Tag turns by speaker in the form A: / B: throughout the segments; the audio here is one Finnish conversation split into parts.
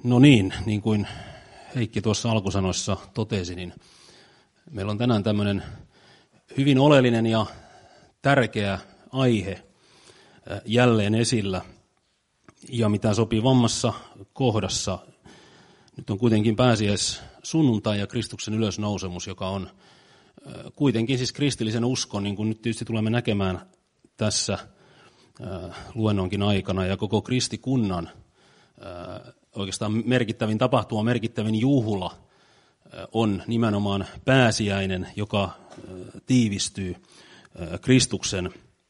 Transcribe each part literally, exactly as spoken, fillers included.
A: No niin, niin kuin Heikki tuossa alkusanoissa totesi, niin meillä on tänään tämmöinen hyvin oleellinen ja tärkeä aihe jälleen esillä. Ja mitä sopivammassa kohdassa, nyt on kuitenkin pääsiäis sunnuntai ja Kristuksen ylösnousemus, joka on kuitenkin siis kristillisen uskon, niin kuin nyt tietysti tulemme näkemään tässä luennonkin aikana, ja koko kristikunnan oikeastaan merkittävin tapahtuma, merkittävin juhla on nimenomaan pääsiäinen, joka tiivistyy Kristuksen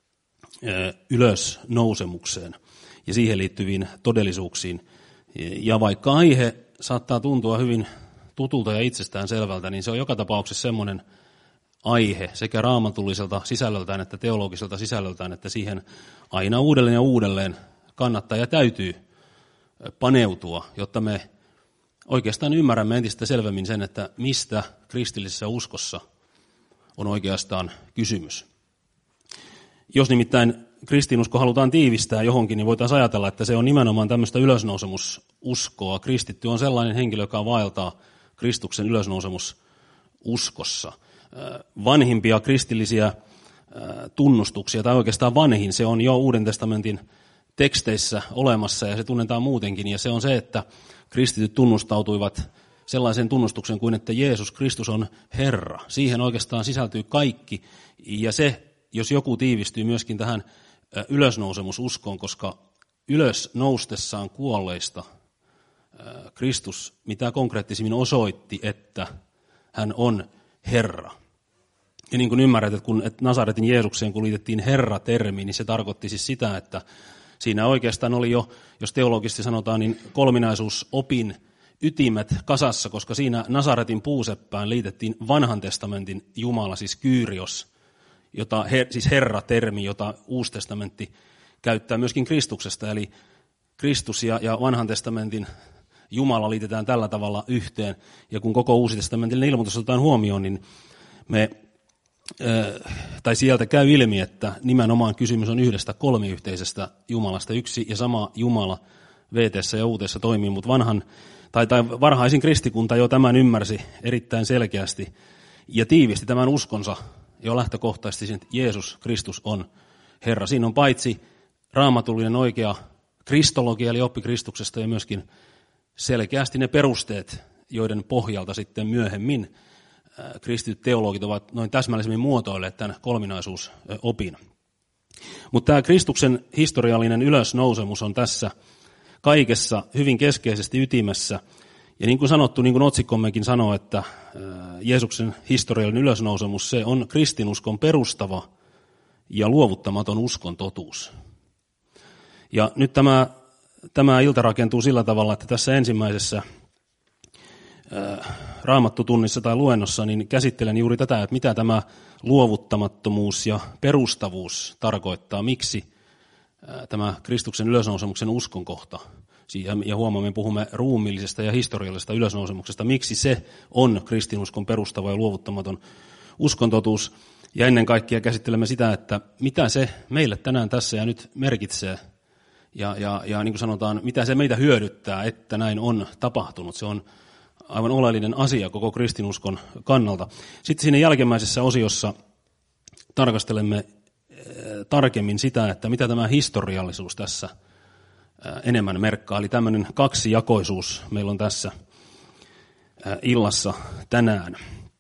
A: ylösnousemukseen ja siihen liittyviin todellisuuksiin. Ja vaikka aihe saattaa tuntua hyvin tutulta ja itsestään selvältä, niin se on joka tapauksessa semmoinen aihe sekä raamatulliselta sisällöltään että teologiselta sisällöltään, että siihen aina uudelleen ja uudelleen kannattaa ja täytyy paneutua, jotta me oikeastaan ymmärrämme entistä selvemmin sen, että mistä kristillisessä uskossa on oikeastaan kysymys. Jos nimittäin kristinusko halutaan tiivistää johonkin, niin voitaisiin ajatella, että se on nimenomaan tämmöistä ylösnousemususkoa. Kristitty on sellainen henkilö, joka vaeltaa Kristuksen ylösnousemususkossa. Vanhimpia kristillisiä tunnustuksia, tai oikeastaan vanhin, se on jo Uuden testamentin teksteissä olemassa, ja se tunnetaan muutenkin, ja se on se, että kristityt tunnustautuivat sellaisen tunnustuksen kuin, että Jeesus Kristus on Herra. Siihen oikeastaan sisältyy kaikki, ja se, jos joku tiivistyy myöskin tähän ylösnousemususkoon, koska ylös noustessaan kuolleista Kristus mitä konkreettisimmin osoitti, että hän on Herra. Ja niin kuin ymmärrät, että kun Nasaretin Jeesukseen kun liitettiin Herra-termi, niin se tarkoitti siis sitä, että siinä oikeastaan oli jo, jos teologisesti sanotaan, niin kolminaisuusopin ytimet kasassa, koska siinä Nasaretin puuseppään liitettiin vanhan testamentin Jumala, siis Kyrios, jota, siis Herra-termi, jota Uusi testamentti käyttää myöskin Kristuksesta, eli Kristus ja, ja vanhan testamentin Jumala liitetään tällä tavalla yhteen, ja kun koko Uusi testamentillinen ilmoitus otetaan huomioon, niin me, tai sieltä käy ilmi, että nimenomaan kysymys on yhdestä kolmiyhteisestä Jumalasta. Yksi ja sama Jumala Veeteessä ja Uuteessa toimii, mutta vanhan, tai, tai varhaisin kristikunta jo tämän ymmärsi erittäin selkeästi ja tiivisti tämän uskonsa jo lähtökohtaisesti, että Jeesus Kristus on Herra. Siinä on paitsi raamatullinen oikea kristologia, eli oppi Kristuksesta, ja myöskin selkeästi ne perusteet, joiden pohjalta sitten myöhemmin kristityt teologit ovat noin täsmällisemmin muotoilleet tämän kolminaisuusopin. Mutta tämä Kristuksen historiallinen ylösnousemus on tässä kaikessa hyvin keskeisesti ytimessä. Ja niin kuin sanottu, niin kuin otsikkommekin sanoo, että Jeesuksen historiallinen ylösnousemus, se on kristinuskon perustava ja luovuttamaton uskon totuus. Ja nyt tämä, tämä ilta rakentuu sillä tavalla, että tässä ensimmäisessä raamattutunnissa tai luennossa niin käsittelen juuri tätä, että mitä tämä luovuttamattomuus ja perustavuus tarkoittaa, miksi tämä Kristuksen ylösnousemuksen uskonkohta, ja huomaamme, puhumme ruumiillisesta ja historiallisesta ylösnousemuksesta, miksi se on kristinuskon perustava ja luovuttamaton uskontotuus, ja ennen kaikkea käsittelemme sitä, että mitä se meille tänään tässä ja nyt merkitsee, ja, ja, ja niin kuin sanotaan, mitä se meitä hyödyttää, että näin on tapahtunut. Se on aivan oleellinen asia koko kristinuskon kannalta. Sitten siinä jälkimmäisessä osiossa tarkastelemme tarkemmin sitä, että mitä tämä historiallisuus tässä enemmän merkkaa. Eli tämmöinen kaksijakoisuus meillä on tässä illassa tänään.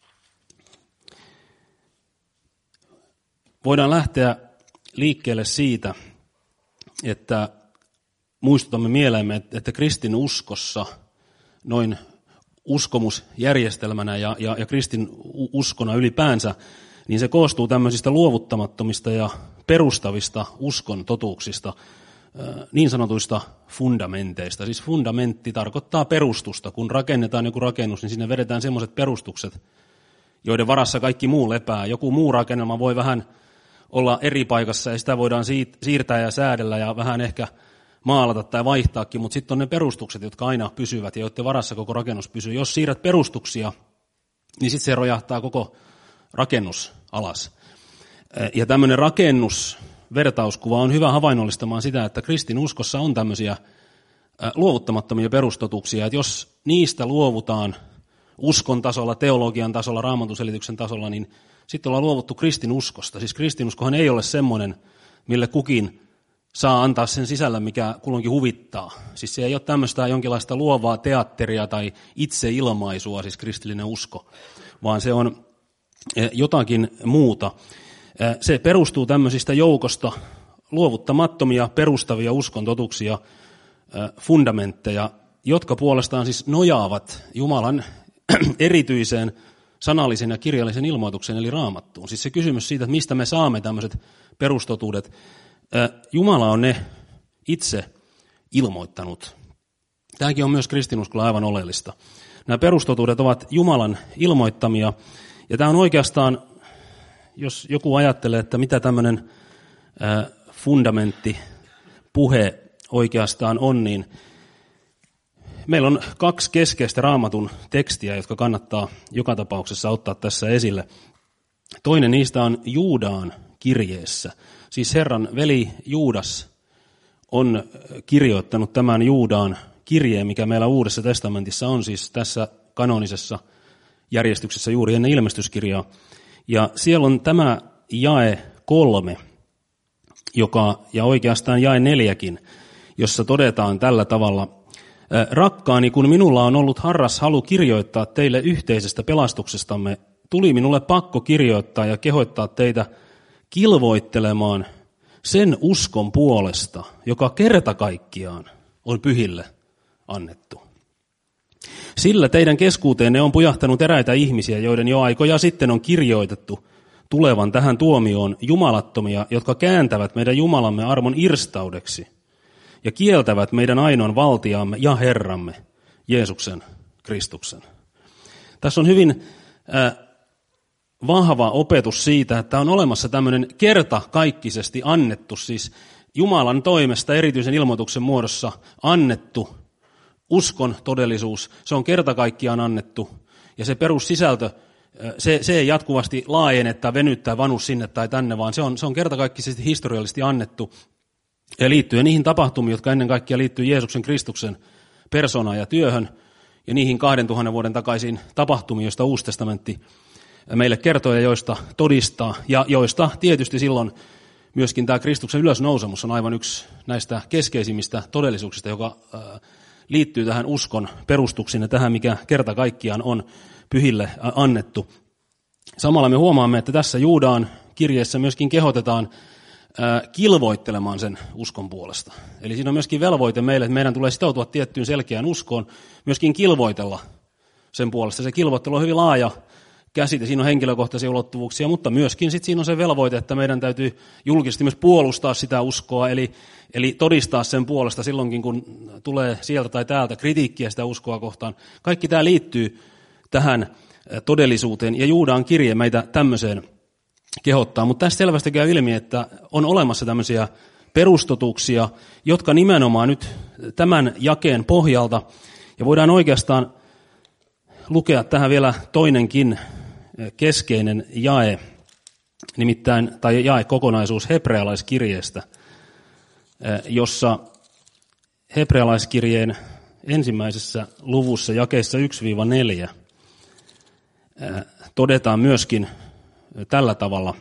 A: Voidaan lähteä liikkeelle siitä, että muistutamme mieleemme, että kristinuskossa noin uskomusjärjestelmänä ja, ja, ja kristin uskona ylipäänsä, niin se koostuu tämmöisistä luovuttamattomista ja perustavista uskon totuuksista, niin sanotuista fundamenteista. Siis fundamentti tarkoittaa perustusta. Kun rakennetaan joku rakennus, niin sinne vedetään semmoiset perustukset, joiden varassa kaikki muu lepää. Joku muu rakennelma voi vähän olla eri paikassa ja sitä voidaan siirtää ja säädellä ja vähän ehkä maalata tai vaihtaakin, mutta sitten on ne perustukset, jotka aina pysyvät ja joiden varassa koko rakennus pysyy. Jos siirrät perustuksia, niin sitten se rojahtaa koko rakennus alas. Ja tämmöinen rakennusvertauskuva on hyvä havainnollistamaan sitä, että kristinuskossa on tämmöisiä luovuttamattomia perustotuksia, että jos niistä luovutaan uskon tasolla, teologian tasolla, raamatunselityksen tasolla, niin sitten ollaan luovuttu kristinuskosta. Siis kristinuskohan ei ole semmoinen, mille kukin saa antaa sen sisällä, mikä kulloinkin huvittaa. Siis se ei ole tämmöistä jonkinlaista luovaa teatteria tai itseilmaisua, siis kristillinen usko, vaan se on jotakin muuta. Se perustuu tämmöisistä joukosta luovuttamattomia perustavia uskontotuksia, fundamentteja, jotka puolestaan siis nojaavat Jumalan erityiseen sanallisen ja kirjallisen ilmoituksen, eli Raamattuun. Siis se kysymys siitä, että mistä me saamme tämmöiset perustotuudet. Jumala on ne itse ilmoittanut. Tämäkin on myös kristinuskolla aivan oleellista. Nämä perustotuudet ovat Jumalan ilmoittamia, ja tämä on oikeastaan, jos joku ajattelee, että mitä tämmöinen fundamentti, puhe oikeastaan on, niin meillä on kaksi keskeistä Raamatun tekstiä, jotka kannattaa joka tapauksessa ottaa tässä esille. Toinen niistä on Juudaan kirjeessä. Siis Herran veli Juudas on kirjoittanut tämän Juudaan kirjeen, mikä meillä Uudessa testamentissa on, siis tässä kanonisessa järjestyksessä juuri ennen ilmestyskirjaa. Ja siellä on tämä jae kolme, joka, ja oikeastaan jae neljäkin, jossa todetaan tällä tavalla: rakkaani, kun minulla on ollut harras halu kirjoittaa teille yhteisestä pelastuksestamme, tuli minulle pakko kirjoittaa ja kehottaa teitä kilvoittelemaan sen uskon puolesta, joka kerta kaikkiaan on pyhille annettu. Sillä teidän keskuuteenne on pujahtanut eräitä ihmisiä, joiden jo aikoja sitten on kirjoitettu tulevan tähän tuomioon jumalattomia, jotka kääntävät meidän Jumalamme armon irstaudeksi ja kieltävät meidän ainoan valtiaamme ja Herramme, Jeesuksen Kristuksen. Tässä on hyvin äh, vahva opetus siitä, että on olemassa tämmöinen kertakaikkisesti annettu, siis Jumalan toimesta erityisen ilmoituksen muodossa annettu uskon todellisuus. Se on kertakaikkään annettu, ja se perussisältö, se, se ei jatkuvasti laajene tai venyttää vanus sinne tai tänne, vaan se on, se on kertakaikkisesti historiallisesti annettu. Ja liittyen niihin tapahtumiin, jotka ennen kaikkea liittyy Jeesuksen Kristuksen persoonaan ja työhön, ja niihin kahden tuhannen vuoden takaisiin tapahtumiin, joista Uusi testamentti meille kertoo ja joista todistaa, ja joista tietysti silloin myöskin tämä Kristuksen ylösnousemus on aivan yksi näistä keskeisimmistä todellisuuksista, joka liittyy tähän uskon perustuksiin ja tähän, mikä kerta kaikkiaan on pyhille annettu. Samalla me huomaamme, että tässä Juudaan kirjeessä myöskin kehotetaan kilvoittelemaan sen uskon puolesta. Eli siinä on myöskin velvoite meille, että meidän tulee sitoutua tiettyyn selkeään uskoon, myöskin kilvoitella sen puolesta. Se kilvoittelu on hyvin laaja käsite, siinä on henkilökohtaisia ulottuvuuksia, mutta myöskin sit siinä on se velvoite, että meidän täytyy julkisesti myös puolustaa sitä uskoa, eli, eli todistaa sen puolesta silloinkin, kun tulee sieltä tai täältä kritiikkiä sitä uskoa kohtaan. Kaikki tämä liittyy tähän todellisuuteen, ja Juudaan kirje meitä tämmöiseen kehottaa, mutta tästä selvästi käy ilmi, että on olemassa tämmöisiä perustotuksia, jotka nimenomaan nyt tämän jakeen pohjalta, ja voidaan oikeastaan lukea tähän vielä toinenkin keskeinen jae, nimittäin, tai jae kokonaisuus hebrealaiskirjeestä, jossa hebrealaiskirjeen ensimmäisessä luvussa jakeissa yksi neljä todetaan myöskin tällä tavalla: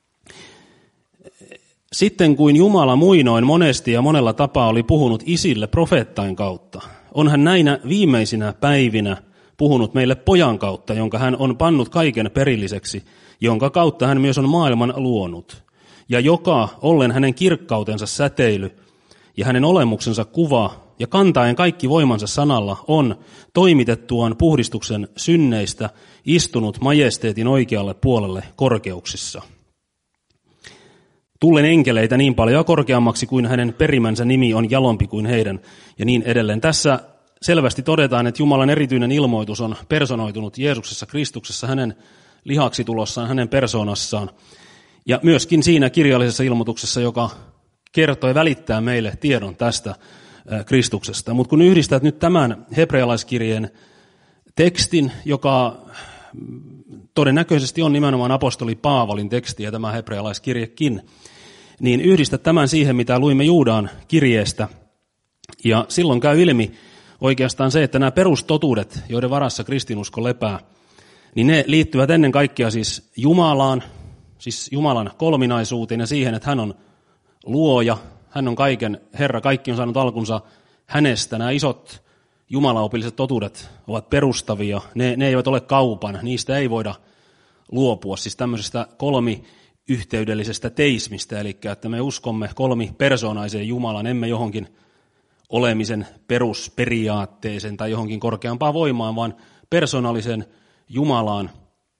A: sitten kuin Jumala muinoin monesti ja monella tapaa oli puhunut isille profeettain kautta, on hän näinä viimeisinä päivinä puhunut meille pojan kautta, jonka hän on pannut kaiken perilliseksi, jonka kautta hän myös on maailman luonut, ja joka, ollen hänen kirkkautensa säteily ja hänen olemuksensa kuva ja kantaen kaikki voimansa sanalla, on toimitettuaan puhdistuksen synneistä istunut majesteetin oikealle puolelle korkeuksissa. Tullen enkeleitä niin paljon korkeammaksi kuin hänen perimänsä nimi on jalompi kuin heidän, ja niin edelleen. Tässä selvästi todetaan, että Jumalan erityinen ilmoitus on personoitunut Jeesuksessa Kristuksessa, hänen lihaksitulossaan, hänen persoonassaan. Ja myöskin siinä kirjallisessa ilmoituksessa, joka kertoo ja välittää meille tiedon tästä Kristuksesta. Mutta kun yhdistät nyt tämän hebrealaiskirjeen tekstin, joka todennäköisesti on nimenomaan apostoli Paavalin teksti ja tämä hebrealaiskirjekin, niin yhdistät tämän siihen, mitä luimme Juudaan kirjeestä, Ja silloin käy ilmi oikeastaan se, että nämä perustotuudet, joiden varassa kristinusko lepää, niin ne liittyvät ennen kaikkea siis Jumalaan, siis Jumalan kolminaisuuteen ja siihen, että hän on luoja, hän on kaiken Herra, kaikki on saanut alkunsa hänestä. Nämä isot jumalaopilliset totuudet ovat perustavia, ne, ne eivät ole kaupan, niistä ei voida luopua, siis tämmöisestä kolmiyhteydellisestä teismistä, eli että me uskomme kolmipersoonaiseen Jumalan, emme johonkin olemisen perusperiaatteeseen tai johonkin korkeampaan voimaan, vaan persoonallisen Jumalaan,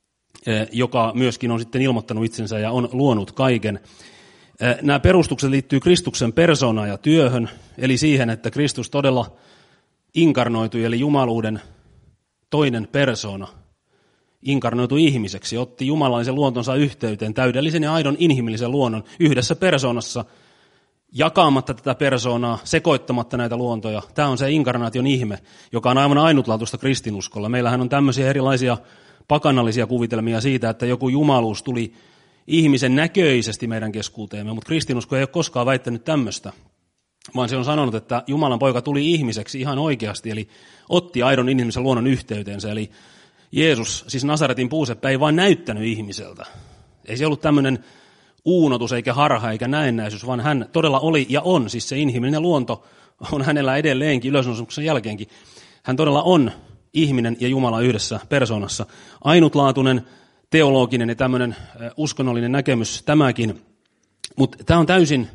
A: joka myöskin on sitten ilmoittanut itsensä ja on luonut kaiken. Nämä perustukset liittyy Kristuksen persoonaan ja työhön, eli siihen, että Kristus todella inkarnoitui, eli jumaluuden toinen persoona, inkarnoitui ihmiseksi, otti jumalallisen luontonsa yhteyteen, täydellisen ja aidon inhimillisen luonnon yhdessä persoonassa, jakamatta tätä persoonaa, sekoittamatta näitä luontoja. Tämä on se inkarnaation ihme, joka on aivan ainutlaatuista kristinuskolla. Meillähän on tämmöisiä erilaisia pakanallisia kuvitelmia siitä, että joku jumaluus tuli ihmisen näköisesti meidän keskuuteemme, mutta kristinusko ei ole koskaan väittänyt tämmöistä, vaan se on sanonut, että Jumalan poika tuli ihmiseksi ihan oikeasti, eli otti aidon inhimillisen luonnon yhteyteensä, eli Jeesus, siis Nasaretin puuseppä, ei vain näyttänyt ihmiseltä. Ei se ollut tämmöinen uunotus eikä harha eikä näennäisyys, vaan hän todella oli ja on, siis se inhimillinen luonto on hänellä edelleenkin, ylösnousemuksen jälkeenkin. Hän todella on ihminen ja Jumala yhdessä persoonassa. Ainutlaatuinen, teologinen ja tämmöinen uskonnollinen näkemys tämäkin, mutta tämä on täysin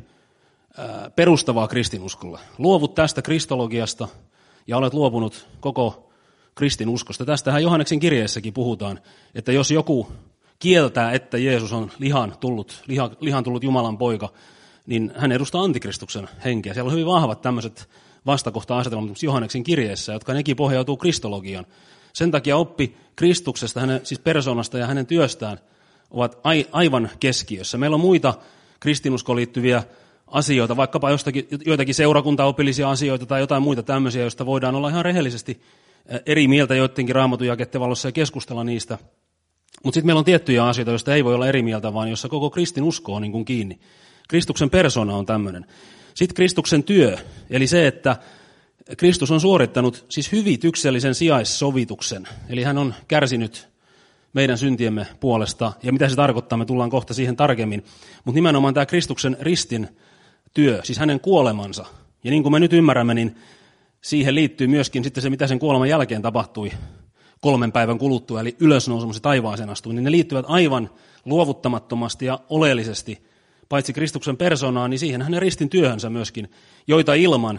A: perustavaa kristinuskolle. Luovut tästä kristologiasta ja olet luopunut koko kristinuskosta. Tästähän Johanneksen kirjeessäkin puhutaan, että jos joku kieltää, että Jeesus on lihan tullut, liha, lihan tullut Jumalan poika, niin hän edustaa antikristuksen henkeä. Siellä on hyvin vahvat tämmöiset vastakohta-asetelmat Johanneksen kirjeessä, jotka nekin pohjautuu kristologiaan. Sen takia oppi Kristuksesta, hänen, siis persoonasta ja hänen työstään ovat aivan keskiössä. Meillä on muita kristinuskoon liittyviä asioita, vaikkapa jostakin, joitakin seurakuntaopillisia asioita tai jotain muita tämmöisiä, joista voidaan olla ihan rehellisesti eri mieltä joidenkin Raamatun jakeiden valossa ja keskustella niistä. Mutta sitten meillä on tiettyjä asioita, joista ei voi olla eri mieltä, vaan jossa koko kristinusko on niin kuin kiinni. Kristuksen persona on tämmöinen. Sitten Kristuksen työ, eli se, että Kristus on suorittanut siis hyvityksellisen sijaissovituksen, eli hän on kärsinyt meidän syntiemme puolesta, ja mitä se tarkoittaa, me tullaan kohta siihen tarkemmin, mutta nimenomaan tämä Kristuksen ristin työ, siis hänen kuolemansa, ja niin kuin me nyt ymmärrämme, niin siihen liittyy myöskin sitten se, mitä sen kuoleman jälkeen tapahtui kolmen päivän kuluttua, eli ylösnousemus ja taivaaseen astuminen, ne liittyvät aivan luovuttamattomasti ja oleellisesti, paitsi Kristuksen persoonaan, niin siihen hänen ristin työhönsä myöskin, joita ilman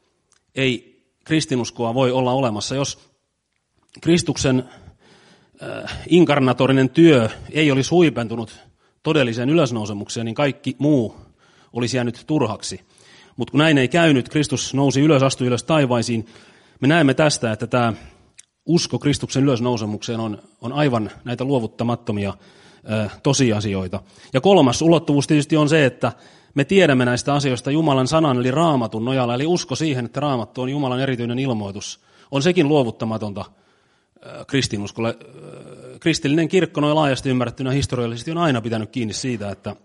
A: ei kristinuskoa voi olla olemassa. Jos Kristuksen äh, inkarnatorinen työ ei olisi huipentunut todelliseen ylösnousemukseen, niin kaikki muu olisi jäänyt turhaksi. Mutta kun näin ei käynyt, Kristus nousi ylös, astui ylös taivaisiin. Me näemme tästä, että tämä usko Kristuksen ylösnousemukseen on, on aivan näitä luovuttamattomia äh, tosiasioita. Ja kolmas ulottuvuus tietysti on se, että me tiedämme näistä asioista Jumalan sanan eli Raamatun nojalla, eli usko siihen, että Raamattu on Jumalan erityinen ilmoitus, on sekin luovuttamatonta äh, kristinuskolle. Äh, kristillinen kirkko noin laajasti ymmärrettynä historiallisesti on aina pitänyt kiinni siitä, että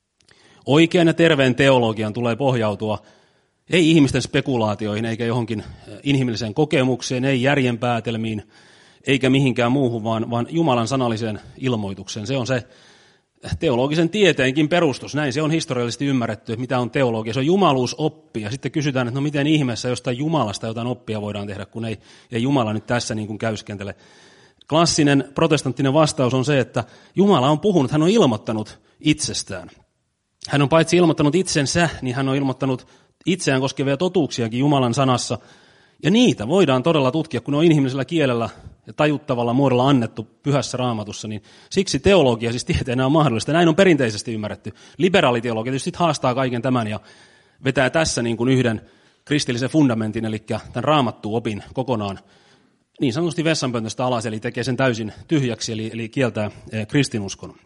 A: oikean ja terveen teologian tulee pohjautua ei ihmisten spekulaatioihin eikä johonkin inhimilliseen kokemukseen, ei järjenpäätelmiin eikä mihinkään muuhun, vaan, vaan Jumalan sanalliseen ilmoitukseen. Se on se teologisen tieteenkin perustus. Näin se on historiallisesti ymmärretty, että mitä on teologia. Se on jumaluusoppi ja sitten kysytään, että no miten ihmeessä jostain Jumalasta jotain oppia voidaan tehdä, kun ei, ei Jumala nyt tässä niin kuin käyskentele. Klassinen protestanttinen vastaus on se, että Jumala on puhunut, hän on ilmoittanut itsestään. Hän on paitsi ilmoittanut itsensä, niin hän on ilmoittanut itseään koskevia totuuksiakin Jumalan sanassa. Ja niitä voidaan todella tutkia, kun ne on inhimillisellä kielellä ja tajuttavalla muodolla annettu pyhässä Raamatussa. Niin siksi teologia siis tieteenä on mahdollista. Näin on perinteisesti ymmärretty. Liberaaliteologia tietysti haastaa kaiken tämän ja vetää tässä niin kuin yhden kristillisen fundamentin, eli tämän Raamattu-opin kokonaan niin sanotusti vessanpöntöstä alas, eli tekee sen täysin tyhjäksi, eli, eli kieltää kristinuskon.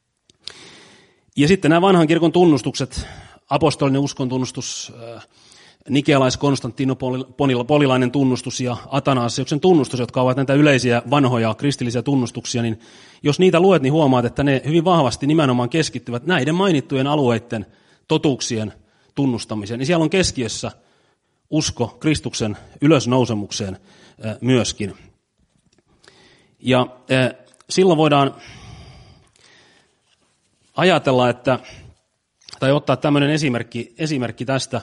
A: Ja sitten nämä vanhan kirkon tunnustukset, apostolinen uskontunnustus, nikealais-konstantinopolilainen tunnustus ja Atanasiuksen tunnustus, jotka ovat näitä yleisiä vanhoja kristillisiä tunnustuksia, niin jos niitä luet, niin huomaat, että ne hyvin vahvasti nimenomaan keskittyvät näiden mainittujen alueiden totuuksien tunnustamiseen. Niin siellä on keskiössä usko Kristuksen ylösnousemukseen myöskin. Ja silloin voidaan ajatella, että, tai ottaa tämmöinen esimerkki, esimerkki tästä.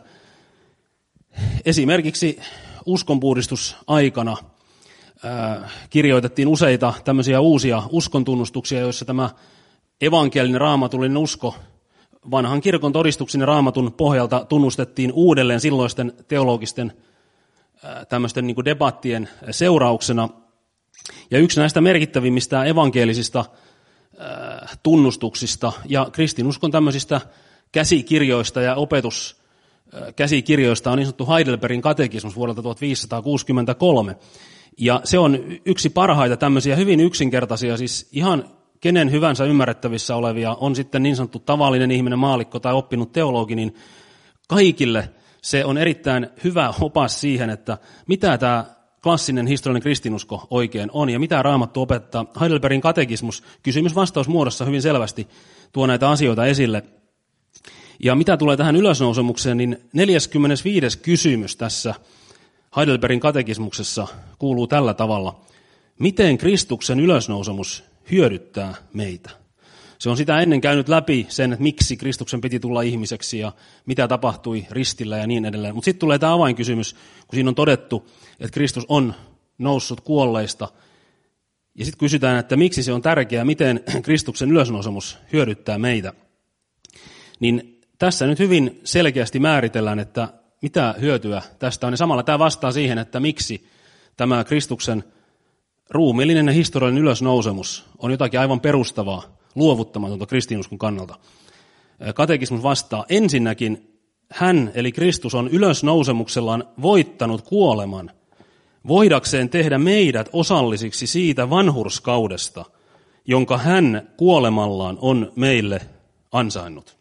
A: Esimerkiksi uskonpuhdistusaikana ää, kirjoitettiin useita tämmöisiä uusia uskontunnustuksia, joissa tämä evankelinen raamatullinen usko vanhan kirkon todistuksen ja raamatun pohjalta tunnustettiin uudelleen silloisten teologisten ää, tämmöisten niin kuin debattien seurauksena. Ja yksi näistä merkittävimmistä evankelisista ää, tunnustuksista ja kristinuskon tämmöisistä käsikirjoista ja opetuskäsikirjoista on niin sanottu Heidelbergin katekismus vuodelta tuhatviisisataakuusikymmentäkolme. Ja se on yksi parhaita tämmöisiä hyvin yksinkertaisia, siis ihan kenen hyvänsä ymmärrettävissä olevia, on sitten niin sanottu tavallinen ihminen, maallikko tai oppinut teologi, niin kaikille se on erittäin hyvä opas siihen, että mitä tämä klassinen historiallinen kristinusko oikein on ja mitä Raamattu opettaa. Heidelbergin katekismus kysymys-vastausmuodossa hyvin selvästi tuo näitä asioita esille. Ja mitä tulee tähän ylösnousemukseen, niin neljäskymmenesviides kysymys tässä Heidelbergin katekismuksessa kuuluu tällä tavalla. Miten Kristuksen ylösnousemus hyödyttää meitä? Se on sitä ennen käynyt läpi sen, että miksi Kristuksen piti tulla ihmiseksi ja mitä tapahtui ristillä ja niin edelleen. Mutta sitten tulee tämä avainkysymys, kun siinä on todettu, että Kristus on noussut kuolleista. Ja sitten kysytään, että miksi se on tärkeää, miten Kristuksen ylösnousemus hyödyttää meitä. Niin tässä nyt hyvin selkeästi määritellään, että mitä hyötyä tästä on. Ja samalla tämä vastaa siihen, että miksi tämä Kristuksen ruumiillinen ja historiallinen ylösnousemus on jotakin aivan perustavaa, luovuttamatonta kristinuskon kannalta. Katekismus vastaa, ensinnäkin hän, eli Kristus, on ylösnousemuksellaan voittanut kuoleman, voidakseen tehdä meidät osallisiksi siitä vanhurskaudesta, jonka hän kuolemallaan on meille ansainnut.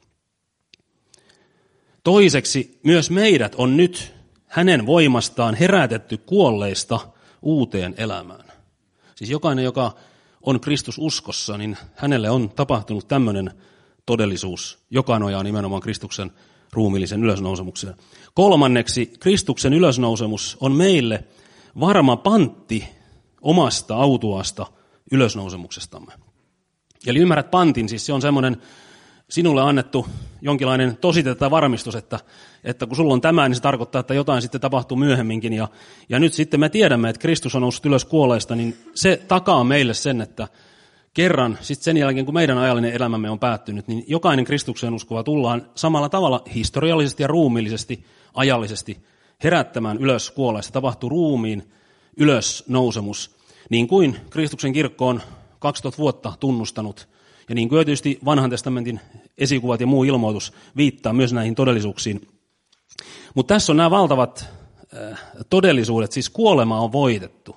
A: Toiseksi myös meidät on nyt hänen voimastaan herätetty kuolleista uuteen elämään. Siis jokainen, joka on Kristus uskossa, niin hänelle on tapahtunut tämmöinen todellisuus, joka nojaa nimenomaan Kristuksen ruumiillisen ylösnousemukseen. Kolmanneksi, Kristuksen ylösnousemus on meille varma pantti omasta autuaasta ylösnousemuksestamme. Eli ymmärrät pantin, siis se on semmoinen sinulle annettu jonkinlainen tosite tai varmistus, että, että kun sulla on tämä, niin se tarkoittaa, että jotain sitten tapahtuu myöhemminkin. Ja, ja nyt sitten me tiedämme, että Kristus on noussut ylös kuolleista, niin se takaa meille sen, että kerran, sitten sen jälkeen kun meidän ajallinen elämämme on päättynyt, niin jokainen Kristukseen uskova tullaan samalla tavalla historiallisesti ja ruumiillisesti, ajallisesti herättämään ylös kuolleista. Tapahtuu ruumiin ylösnousemus, niin kuin Kristuksen kirkko on kaksituhatta vuotta tunnustanut. Ja niin kuin tietysti vanhan testamentin esikuvat ja muu ilmoitus viittaa myös näihin todellisuuksiin. Mutta tässä on nämä valtavat äh, todellisuudet, siis kuolema on voitettu.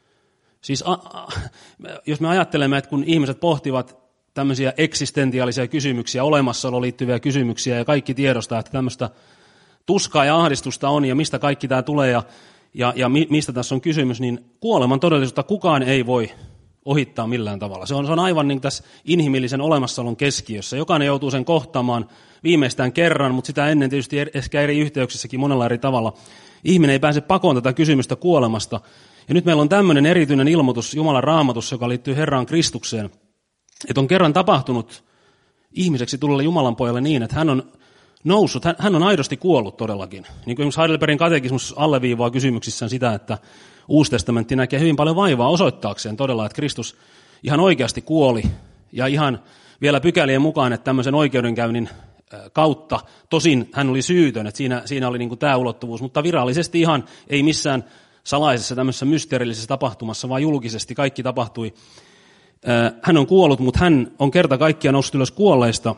A: Siis a, a, jos me ajattelemme, että kun ihmiset pohtivat tämmöisiä eksistentiaalisia kysymyksiä, olemassaoloon liittyviä kysymyksiä ja kaikki tiedostaa, että tämmöistä tuskaa ja ahdistusta on ja mistä kaikki tämä tulee ja, ja, ja mistä tässä on kysymys, niin kuoleman todellisuutta kukaan ei voi ohittaa millään tavalla. Se on, se on aivan niin tässä inhimillisen olemassaolon keskiössä. Jokainen joutuu sen kohtaamaan viimeistään kerran, mutta sitä ennen tietysti ehkä eri yhteyksissäkin monella eri tavalla. Ihminen ei pääse pakoon tätä kysymystä kuolemasta. Ja nyt meillä on tämmöinen erityinen ilmoitus Jumalan Raamatussa, joka liittyy Herraan Kristukseen, että on kerran tapahtunut ihmiseksi tulelle Jumalan pojalle niin, että hän on noussut, hän, hän on aidosti kuollut todellakin. Niin kuin esimerkiksi Heidelbergin katekismus alleviivaa kysymyksissään sitä, että Uusi testamentti näkee hyvin paljon vaivaa osoittaakseen todella, että Kristus ihan oikeasti kuoli ja ihan vielä pykälien mukaan, että tämmöisen oikeudenkäynnin kautta, tosin hän oli syytön, että siinä, siinä oli niin kuin tämä ulottuvuus, mutta virallisesti ihan ei missään salaisessa tämmöisessä mysteerillisessä tapahtumassa, vaan julkisesti kaikki tapahtui. Hän on kuollut, mutta hän on kerta kaikkiaan noussut ylös kuolleista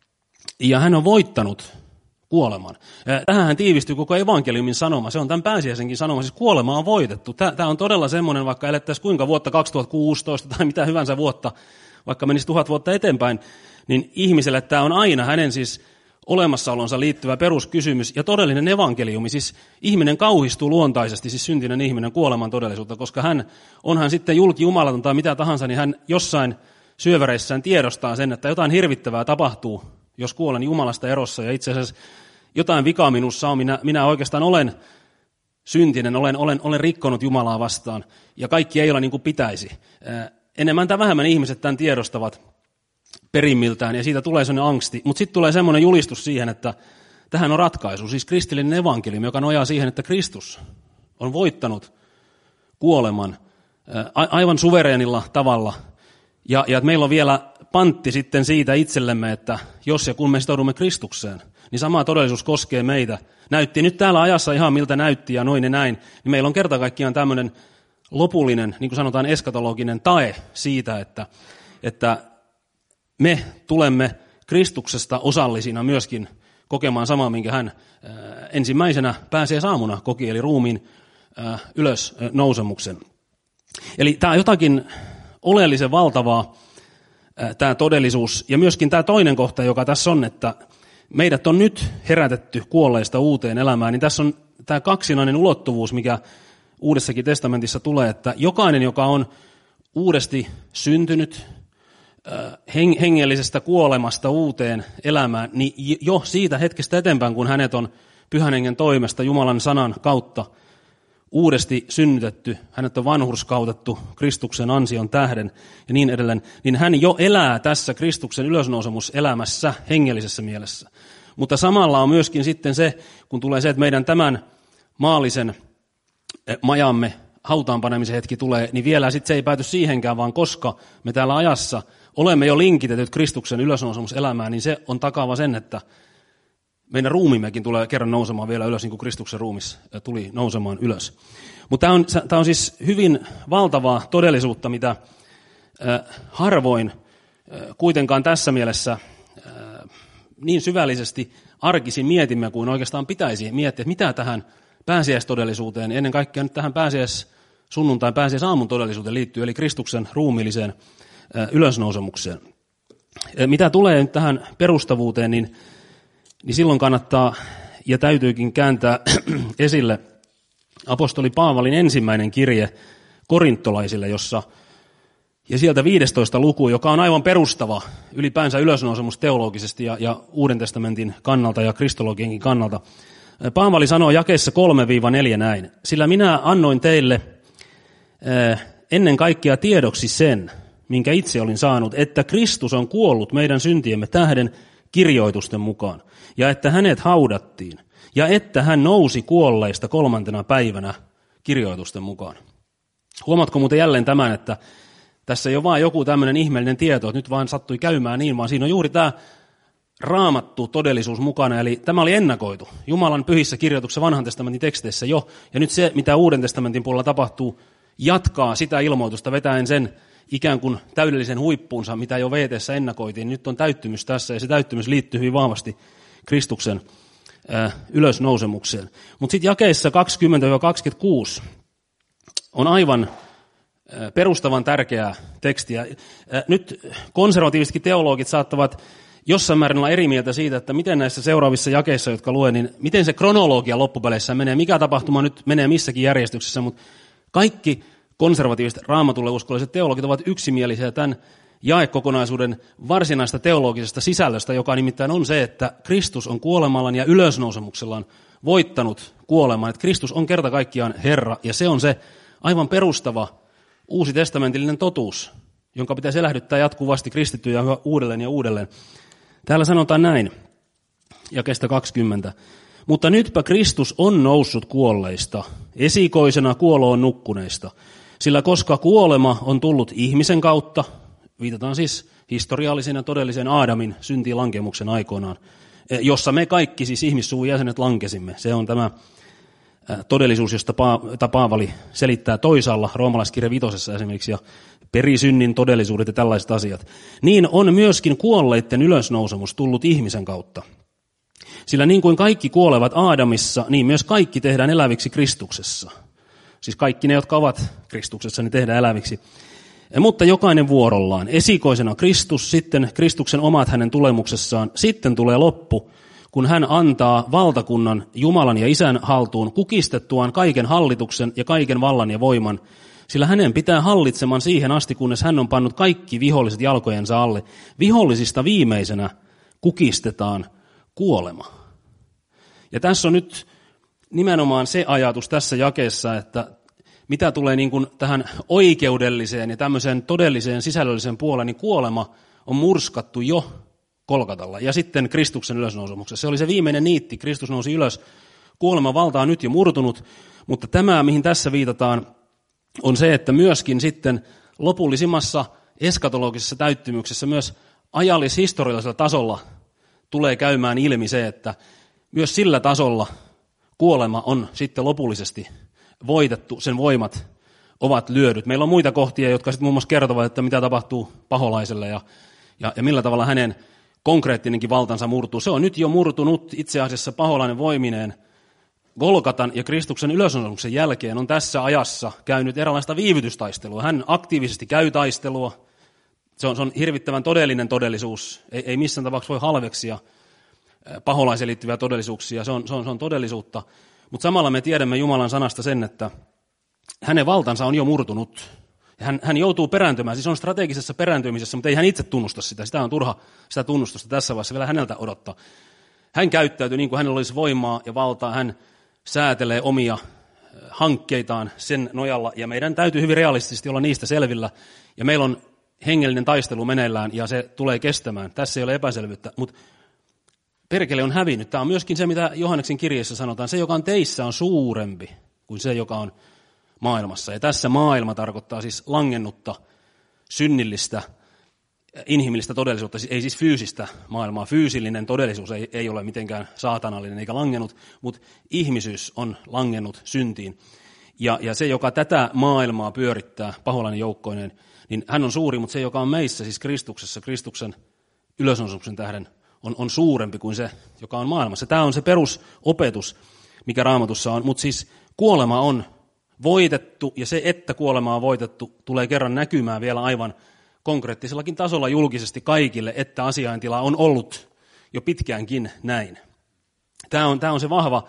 A: ja hän on voittanut kuoleman. Tähän tiivistyy koko evankeliumin sanoma. Se on tämän pääsiäisenkin sanoma. Siis kuolema on voitettu. Tämä on todella semmoinen, vaikka elettäisiin kuinka vuotta kaksituhattakuusitoista tai mitä hyvänsä vuotta, vaikka menisi tuhat vuotta eteenpäin, niin ihmiselle tämä on aina hänen siis olemassaolonsa liittyvä peruskysymys ja todellinen evankeliumi. Siis ihminen kauhistuu luontaisesti, siis syntinen ihminen kuoleman todellisuutta, koska hän onhan sitten julki jumalaton tai mitä tahansa, niin hän jossain syöväreissään tiedostaa sen, että jotain hirvittävää tapahtuu, jos kuolen Jumalasta erossa, ja itse asiassa jotain vikaa minussa on, minä, minä oikeastaan olen syntinen, olen, olen, olen rikkonut Jumalaa vastaan ja kaikki ei ole niin kuin pitäisi. Enemmän tai vähemmän ihmiset tämän tiedostavat perimmiltään ja siitä tulee sellainen angsti, mutta sitten tulee semmoinen julistus siihen, että tähän on ratkaisu, siis kristillinen evankeliumi, joka nojaa siihen, että Kristus on voittanut kuoleman aivan suvereenilla tavalla ja, ja että meillä on vielä pantti sitten siitä itsellemme, että jos ja kun me sitoudumme Kristukseen, niin sama todellisuus koskee meitä. Näytti nyt täällä ajassa ihan miltä näytti ja noin ja näin, niin meillä on kerta kaikkiaan tämmöinen lopullinen, niin kuin sanotaan eskatologinen tae siitä, että, että me tulemme Kristuksesta osallisina myöskin kokemaan samaa, minkä hän äh, ensimmäisenä pääsee saamuna koki, eli ruumiin äh, ylös äh, nousemuksen. Eli tämä on jotakin oleellisen valtavaa, äh, tämä todellisuus, ja myöskin tämä toinen kohta, joka tässä on, että meidät on nyt herätetty kuolleista uuteen elämään, niin tässä on tämä kaksinainen ulottuvuus, mikä Uudessakin testamentissa tulee, että jokainen, joka on uudesti syntynyt hengellisestä kuolemasta uuteen elämään, niin jo siitä hetkestä eteenpäin, kun hänet on Pyhän Hengen toimesta Jumalan sanan kautta uudesti synnytetty, hänet on vanhurskautettu Kristuksen ansion tähden ja niin edelleen, niin hän jo elää tässä Kristuksen ylösnousemuselämässä hengellisessä mielessä. Mutta samalla on myöskin sitten se, kun tulee se, että meidän tämän maallisen majamme hautaanpanemisen hetki tulee, niin vielä sitten se ei pääty siihenkään, vaan koska me täällä ajassa olemme jo linkitetyt Kristuksen ylösnousemuselämään, niin se on takaava sen, että meidän ruumimmekin tulee kerran nousemaan vielä ylös, niin kuin Kristuksen ruumis tuli nousemaan ylös. Mutta tämä on, tämä on siis hyvin valtavaa todellisuutta, mitä äh, harvoin äh, kuitenkaan tässä mielessä äh, niin syvällisesti arkisin mietimme, kuin oikeastaan pitäisi miettiä, että mitä tähän pääsiäistodellisuuteen, ennen kaikkea nyt tähän pääsiäis sunnuntain pääsiäisaamun todellisuuteen liittyy, eli Kristuksen ruumiilliseen äh, ylösnousemukseen. Äh, mitä tulee nyt tähän perustavuuteen, niin niin silloin kannattaa ja täytyykin kääntää esille apostoli Paavalin ensimmäinen kirje korintolaisille, jossa, ja sieltä viidestoista luku, joka on aivan perustava ylipäänsä ylösnousemus teologisesti ja, ja Uuden testamentin kannalta ja kristologienkin kannalta. Paavali sanoo jakeessa kolme neljä näin, sillä minä annoin teille äh, ennen kaikkea tiedoksi sen, minkä itse olin saanut, että Kristus on kuollut meidän syntiemme tähden kirjoitusten mukaan, ja että hänet haudattiin, ja että hän nousi kuolleista kolmantena päivänä kirjoitusten mukaan. Huomaatko muuten jälleen tämän, että tässä ei ole vain joku tämmöinen ihmeellinen tieto, että nyt vaan sattui käymään niin, vaan siinä on juuri tämä raamattu todellisuus mukana, eli tämä oli ennakoitu Jumalan pyhissä kirjoituksissa vanhan testamentin teksteissä jo, ja nyt se, mitä Uuden testamentin puolella tapahtuu, jatkaa sitä ilmoitusta vetäen sen ikään kuin täydellisen huippuunsa, mitä jo V T:ssä ennakoitiin. Nyt on täyttymys tässä, ja se täyttymys liittyy hyvin vahvasti Kristuksen äh, ylösnousemukseen. Mutta sitten jakeissa kaksikymmentä kaksikymmentäkuusi on aivan äh, perustavan tärkeää tekstiä. Äh, nyt konservatiivisetkin teologit saattavat jossain määrin olla eri mieltä siitä, että miten näissä seuraavissa jakeissa, jotka luen, niin miten se kronologia loppupeleissä menee, mikä tapahtuma nyt menee missäkin järjestyksessä, mutta kaikki konservatiiviset raamatulle uskolliset teologit ovat yksimielisiä tämän jaekokonaisuuden varsinaista teologisesta sisällöstä, joka nimittäin on se, että Kristus on kuolemallaan ja ylösnousemuksellaan voittanut kuoleman, että Kristus on kerta kaikkiaan Herra, ja se on se aivan perustava uusi testamentillinen totuus, jonka pitäisi elähdyttää jatkuvasti kristittyjä uudelleen ja uudelleen. Täällä sanotaan näin, jakeesta kaksikymmentä. Mutta nytpä Kristus on noussut kuolleista, esikoisena kuoloon nukkuneista, sillä koska kuolema on tullut ihmisen kautta, viitataan siis historiallisen ja todellisen Aadamin syntilankemuksen aikoinaan, jossa me kaikki siis ihmissuvun jäsenet lankesimme. Se on tämä todellisuus, josta Paavali selittää toisaalla roomalaiskirja vitosessa esimerkiksi, ja perisynnin todellisuudet ja tällaiset asiat. Niin on myöskin kuolleiden ylösnousemus tullut ihmisen kautta. Sillä niin kuin kaikki kuolevat Aadamissa, niin myös kaikki tehdään eläviksi Kristuksessa. Siis kaikki ne, jotka ovat Kristuksessa, niin tehdään eläviksi. Mutta jokainen vuorollaan. Esikoisena Kristus, sitten Kristuksen omat hänen tulemuksessaan. Sitten tulee loppu, kun hän antaa valtakunnan Jumalan ja Isän haltuun kukistettuaan kaiken hallituksen ja kaiken vallan ja voiman. Sillä hänen pitää hallitsemaan siihen asti, kunnes hän on pannut kaikki viholliset jalkojensa alle. Vihollisista viimeisenä kukistetaan kuolema. Ja tässä on nyt nimenomaan se ajatus tässä jakeessa, että mitä tulee niin kuin tähän oikeudelliseen ja tämmöiseen todelliseen sisällölliseen puoleen, niin kuolema on murskattu jo Golgatalla ja sitten Kristuksen ylösnousemuksessa. Se oli se viimeinen niitti, Kristus nousi ylös. Kuoleman valta on nyt jo murtunut, mutta tämä, mihin tässä viitataan, on se, että myöskin sitten lopullisimmassa eskatologisessa täyttymyksessä myös ajallishistoriallisella tasolla tulee käymään ilmi se, että myös sillä tasolla kuolema on sitten lopullisesti voitettu, sen voimat ovat lyödyt. Meillä on muita kohtia, jotka sitten muun muassa kertovat, että mitä tapahtuu paholaiselle ja, ja, ja millä tavalla hänen konkreettinenkin valtansa murtuu. Se on nyt jo murtunut itse asiassa paholainen voimineen. Golgatan ja Kristuksen ylösnousemuksen jälkeen on tässä ajassa käynyt eräänlaista viivytystaistelua. Hän aktiivisesti käy taistelua. Se on, se on hirvittävän todellinen todellisuus. Ei, ei missään tapauksessa voi halveksia paholaiseen liittyviä todellisuuksia. Se on, se on, se on todellisuutta. Mutta samalla me tiedämme Jumalan sanasta sen, että hänen valtansa on jo murtunut. Hän, hän joutuu perääntymään, siis on strategisessa perääntymisessä, mutta ei hän itse tunnusta sitä. Sitä on turha sitä tunnustusta tässä vaiheessa vielä häneltä odottaa. Hän käyttäytyy niin kuin hänellä olisi voimaa ja valtaa. Hän säätelee omia hankkeitaan sen nojalla, ja meidän täytyy hyvin realistisesti olla niistä selvillä. Ja meillä on hengellinen taistelu meneillään, ja se tulee kestämään. Tässä ei ole epäselvyyttä, mutta perkele on hävinnyt. Tämä on myöskin se, mitä Johanneksen kirjeessä sanotaan. Se, joka on teissä, on suurempi kuin se, joka on maailmassa. Ja tässä maailma tarkoittaa siis langennutta, synnillistä, inhimillistä todellisuutta, ei siis fyysistä maailmaa. Fyysillinen todellisuus ei, ei ole mitenkään saatanallinen eikä langennut, mutta ihmisyys on langennut syntiin. Ja, ja se, joka tätä maailmaa pyörittää paholainen joukkoineen, niin hän on suuri, mutta se, joka on meissä, siis Kristuksessa, Kristuksen ylösnousemuksen tähden, on, on suurempi kuin se, joka on maailmassa. Tämä on se perusopetus, mikä Raamatussa on, mutta siis kuolema on voitettu, ja se, että kuolema on voitettu, tulee kerran näkymään vielä aivan konkreettisellakin tasolla julkisesti kaikille, että asiaintila on ollut jo pitkäänkin näin. Tämä on, tämä on se vahva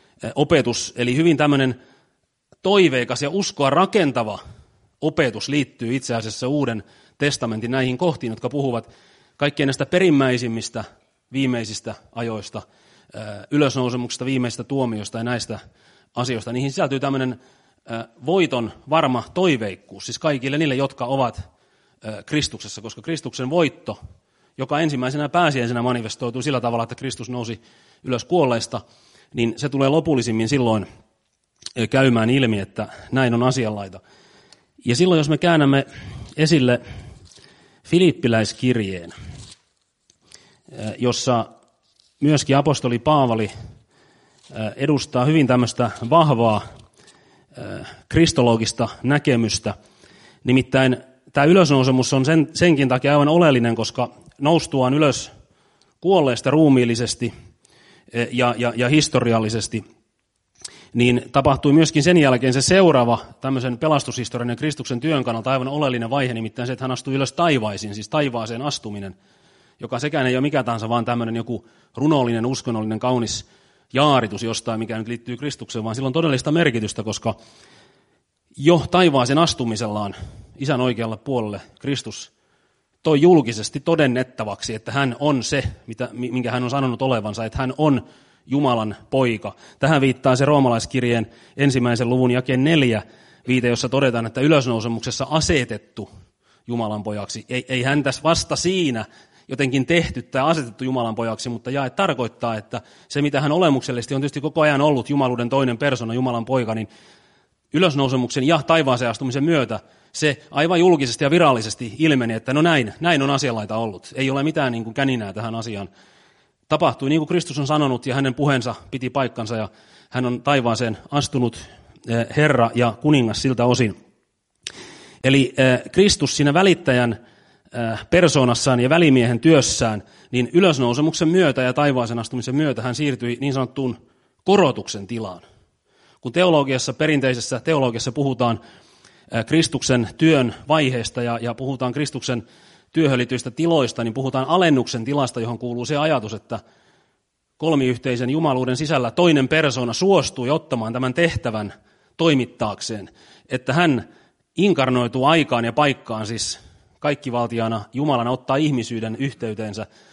A: opetus, eli hyvin tämmöinen toiveikas ja uskoa rakentava opetus liittyy itse asiassa Uuden testamentin näihin kohtiin, jotka puhuvat kaikkien näistä perimmäisimmistä viimeisistä ajoista, ylösnousemuksesta, viimeisistä tuomioista ja näistä asioista. Niihin sisältyy tämmöinen voiton varma toiveikkuus, siis kaikille niille, jotka ovat Kristuksessa, koska Kristuksen voitto, joka ensimmäisenä pääsiäisenä manifestoituu sillä tavalla, että Kristus nousi ylös kuolleista, niin se tulee lopullisimmin silloin käymään ilmi, että näin on asianlaita. Ja silloin, jos me käännämme esille Filippiläiskirjeen, jossa myöskin apostoli Paavali edustaa hyvin tämmöistä vahvaa kristologista näkemystä, nimittäin tämä ylösnousemus on sen, senkin takia aivan oleellinen, koska noustuaan ylös kuolleesta ruumiillisesti ja, ja, ja historiallisesti, niin tapahtui myöskin sen jälkeen se seuraava tämmöisen pelastushistorian ja Kristuksen työn kannalta aivan oleellinen vaihe, nimittäin se, että hän astui ylös taivaisiin, siis taivaaseen astuminen, joka sekään ei ole mikä tahansa, vaan tämmöinen joku runollinen, uskonnollinen, kaunis jaaritus jostain, mikä nyt liittyy Kristukseen, vaan sillä on todellista merkitystä, koska jo taivaaseen astumisellaan Isän oikealla puolelle Kristus toi julkisesti todennettavaksi, että hän on se, mitä, minkä hän on sanonut olevansa, että hän on Jumalan poika. Tähän viittaa se roomalaiskirjeen ensimmäisen luvun jakeen neljä viite, jossa todetaan, että ylösnousemuksessa asetettu Jumalan pojaksi. Ei, ei hän tässä vasta siinä jotenkin tehty tai asetettu Jumalan pojaksi, mutta jae tarkoittaa, että se mitä hän olemuksellisesti on tietysti koko ajan ollut Jumaluuden toinen persona, Jumalan poika, niin ylösnousemuksen ja taivaaseen astumisen myötä se aivan julkisesti ja virallisesti ilmeni, että no näin, näin on asianlaita ollut. Ei ole mitään niin kuin käninää tähän asiaan. Tapahtui niin kuin Kristus on sanonut ja hänen puheensa piti paikkansa ja hän on taivaaseen astunut Herra ja kuningas siltä osin. Eli Kristus siinä välittäjän persoonassaan ja välimiehen työssään, niin ylösnousemuksen myötä ja taivaaseen astumisen myötä hän siirtyi niin sanottuun korotuksen tilaan. Kun teologiassa, perinteisessä teologiassa puhutaan Kristuksen työn vaiheesta ja, ja puhutaan Kristuksen työhön liittyvistä tiloista, niin puhutaan alennuksen tilasta, johon kuuluu se ajatus, että kolmiyhteisen jumaluuden sisällä toinen persoona suostui ottamaan tämän tehtävän toimittaakseen, että hän inkarnoituu aikaan ja paikkaan, siis kaikkivaltiaana Jumalana ottaa ihmisyyden yhteyteensä,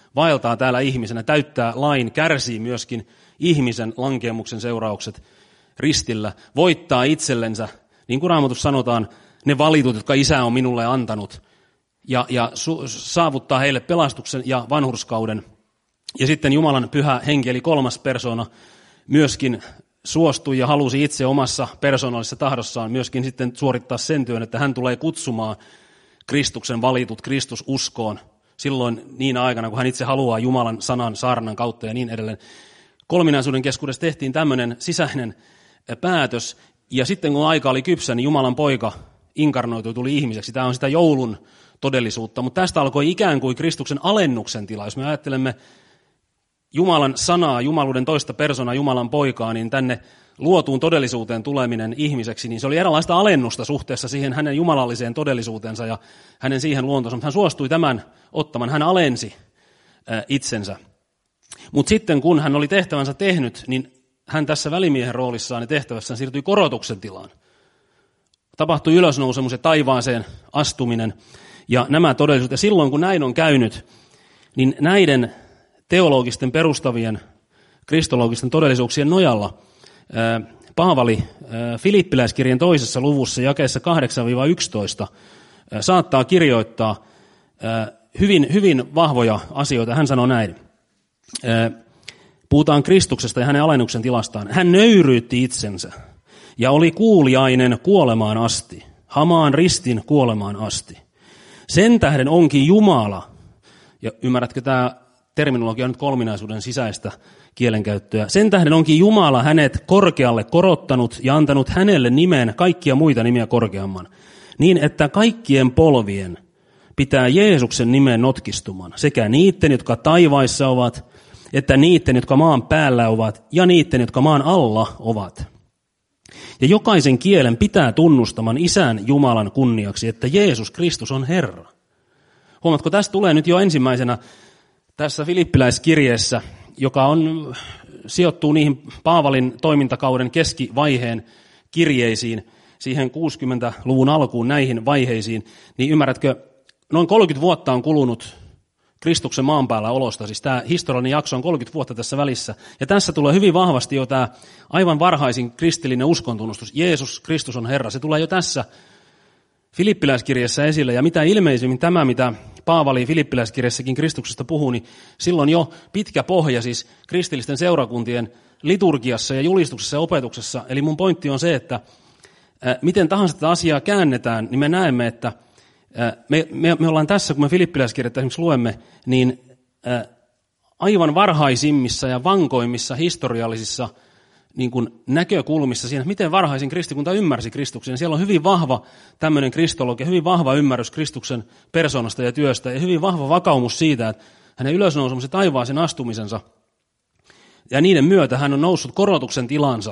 A: vaeltaa täällä ihmisenä, täyttää lain, kärsii myöskin ihmisen lankeemuksen seuraukset ristillä, voittaa itsellensä, niin kuin Raamatussa sanotaan, ne valitut, jotka Isä on minulle antanut, ja, ja su, saavuttaa heille pelastuksen ja vanhurskauden. Ja sitten Jumalan pyhä henki, eli kolmas persoona, myöskin suostui ja halusi itse omassa persoonallisessa tahdossaan myöskin sitten suorittaa sen työn, että hän tulee kutsumaan Kristuksen valitut Kristus uskoon silloin niin aikana, kun hän itse haluaa Jumalan sanan saarnan kautta ja niin edelleen. Kolminaisuuden keskuudessa tehtiin tämmöinen sisäinen päätös, ja sitten kun aika oli kypsä, niin Jumalan poika inkarnoitui, tuli ihmiseksi. Tämä on sitä joulun todellisuutta, mutta tästä alkoi ikään kuin Kristuksen alennuksen tila. Jos me ajattelemme Jumalan sanaa, Jumaluuden toista persoonaa, Jumalan poikaa, niin tänne luotuun todellisuuteen tuleminen ihmiseksi, niin se oli eräänlaista alennusta suhteessa siihen hänen jumalalliseen todellisuutensa ja hänen siihen luontonsa, mutta hän suostui tämän ottamaan, hän alensi itsensä. Mutta sitten kun hän oli tehtävänsä tehnyt, niin hän tässä välimiehen roolissaan ja tehtävässään siirtyi korotuksen tilaan. Tapahtui ylösnousemus ja taivaaseen astuminen ja nämä todellisuudet. Ja silloin kun näin on käynyt, niin näiden teologisten perustavien kristologisten todellisuuksien nojalla Paavali Filippiläiskirjan toisessa luvussa jakeessa kahdeksan yksitoista saattaa kirjoittaa hyvin, hyvin vahvoja asioita. Hän sanoo näin. Puhutaan Kristuksesta ja hänen alennuksen tilastaan. Hän nöyryytti itsensä ja oli kuuliainen kuolemaan asti, hamaan ristin kuolemaan asti. Sen tähden onkin Jumala, ja ymmärrätkö tämä terminologia on nyt kolminaisuuden sisäistä kielenkäyttöä, sen tähden onkin Jumala hänet korkealle korottanut ja antanut hänelle nimen kaikkia muita nimiä korkeamman, niin että kaikkien polvien pitää Jeesuksen nimen notkistuman, sekä niiden, jotka taivaissa ovat, että niiden, jotka maan päällä ovat, ja niiden, jotka maan alla ovat. Ja jokaisen kielen pitää tunnustaman Isän Jumalan kunniaksi, että Jeesus Kristus on Herra. Huomaatko, tästä tulee nyt jo ensimmäisenä tässä Filippiläiskirjeessä, joka on, sijoittuu niihin Paavalin toimintakauden keskivaiheen kirjeisiin, siihen kuusikymmentäluvun alkuun näihin vaiheisiin, niin ymmärrätkö, noin kolmekymmentä vuotta on kulunut Kristuksen maan päällä olosta, siis tämä historiallinen jakso on kolmekymmentä vuotta tässä välissä, ja tässä tulee hyvin vahvasti jo tämä aivan varhaisin kristillinen uskontunnustus, Jeesus Kristus on Herra, se tulee jo tässä Filippiläiskirjassa esille, ja mitä ilmeisimmin tämä, mitä Paavali Filippiläiskirjassakin Kristuksesta puhuu, niin silloin jo pitkä pohja siis kristillisten seurakuntien liturgiassa ja julistuksessa ja opetuksessa, eli mun pointti on se, että miten tahansa tätä asiaa käännetään, niin me näemme, että Me, me, me ollaan tässä, kun me Filippiläiskirjettä esimerkiksi luemme, niin ä, aivan varhaisimmissa ja vankoimmissa historiallisissa niin kuin näkökulmissa siinä, miten varhaisin kristikunta ymmärsi Kristuksen. Siellä on hyvin vahva tämmöinen kristologia, hyvin vahva ymmärrys Kristuksen persoonasta ja työstä ja hyvin vahva vakaumus siitä, että hänen ylösnousemus ja taivaaseen astumisensa ja niiden myötä hän on noussut korotuksen tilansa,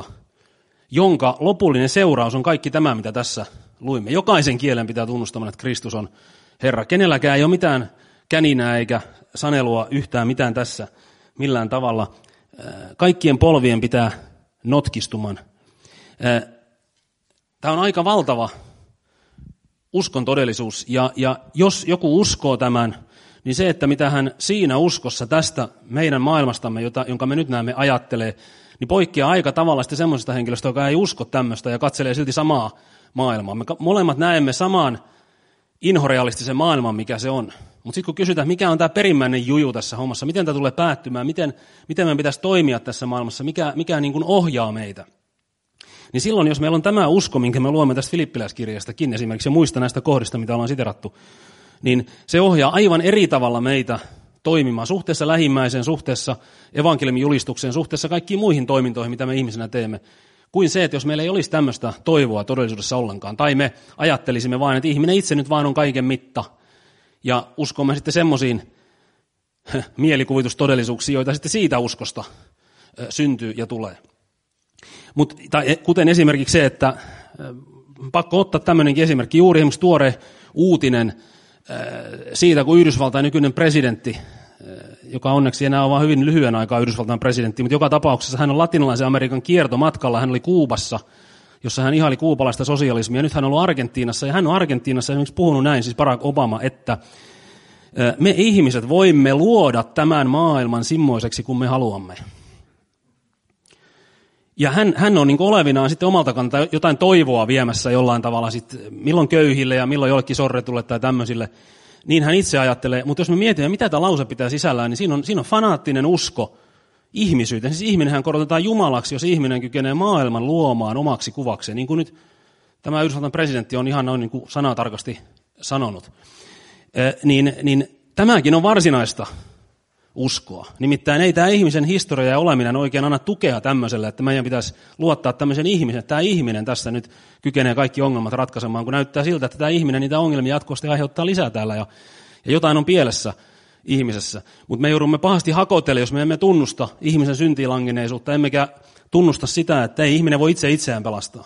A: jonka lopullinen seuraus on kaikki tämä, mitä tässä luimme. Jokaisen kielen pitää tunnustamaan, että Kristus on Herra. Kenelläkään ei ole mitään käninää eikä sanelua yhtään mitään tässä millään tavalla. Kaikkien polvien pitää notkistuman. Tämä on aika valtava uskon todellisuus, ja, ja jos joku uskoo tämän, niin se, että mitä hän siinä uskossa tästä meidän maailmastamme, jota, jonka me nyt näemme, ajattelee, niin poikkeaa aika tavalla sitten semmoisesta henkilöstä, joka ei usko tämmöistä ja katselee silti samaa maailmaa. Me molemmat näemme saman inhorealistisen maailman, mikä se on. Mutta sitten kun kysytään, mikä on tämä perimmäinen juju tässä hommassa, miten tämä tulee päättymään, miten, miten meidän pitäisi toimia tässä maailmassa, mikä, mikä niin kuin ohjaa meitä, niin silloin, jos meillä on tämä usko, minkä me luomme tästä Filippiläiskirjastakin esimerkiksi, ja muista näistä kohdista, mitä ollaan siterattu, niin se ohjaa aivan eri tavalla meitä toimimaan suhteessa lähimmäiseen, suhteessa evankeliumin julistukseen, suhteessa kaikkiin muihin toimintoihin, mitä me ihmisenä teemme, kuin se, että jos meillä ei olisi tämmöistä toivoa todellisuudessa ollenkaan, tai me ajattelisimme vain, että ihminen itse nyt vain on kaiken mitta, ja uskomme sitten semmoisiin mielikuvitustodellisuuksiin, joita sitten siitä uskosta syntyy ja tulee. Mut, tai kuten esimerkiksi se, että pakko ottaa tämmöinenkin esimerkki, juuri esimerkiksi tuore uutinen siitä, kun Yhdysvaltain nykyinen presidentti, joka onneksi enää on vain hyvin lyhyen aikaa Yhdysvaltain presidentti, mutta joka tapauksessa hän on latinalaisen Amerikan kiertomatkalla, hän oli Kuubassa, jossa hän ihaili kuubalaista sosialismia, nyt hän on ollut Argentiinassa, ja hän on Argentiinassa esimerkiksi puhunut näin, siis Barack Obama, että me ihmiset voimme luoda tämän maailman semmoiseksi kuin me haluamme. Ja hän, hän on niin kuin olevinaan sitten omalta kantaa jotain toivoa viemässä jollain tavalla, sit, milloin köyhille ja milloin jollekin sorretulle tai tämmöisille. Niin hän itse ajattelee, mutta jos me mietimme, mitä tämä lause pitää sisällään, niin siinä on, siinä on fanaattinen usko ihmisyyteen. Siis ihminenhän korotetaan Jumalaksi, jos ihminen kykenee maailman luomaan omaksi kuvakseen, niin kuin nyt tämä Yhdysvaltain presidentti on ihan noin niin kuin sanatarkasti sanonut. Eh, niin, niin tämäkin on varsinaista uskoa. Nimittäin ei tämä ihmisen historia ja oleminen oikein anna tukea tämmöiselle, että meidän pitäisi luottaa tämmöisen ihmisen, että tämä ihminen tässä nyt kykenee kaikki ongelmat ratkaisemaan, kun näyttää siltä, että tämä ihminen niitä ongelmia jatkuvasti aiheuttaa lisää täällä ja, ja jotain on pielessä ihmisessä. Mutta me joudumme pahasti hakotelle, jos me emme tunnusta ihmisen syntiinlangenneisuutta, emmekä tunnusta sitä, että ei ihminen voi itse itseään pelastaa.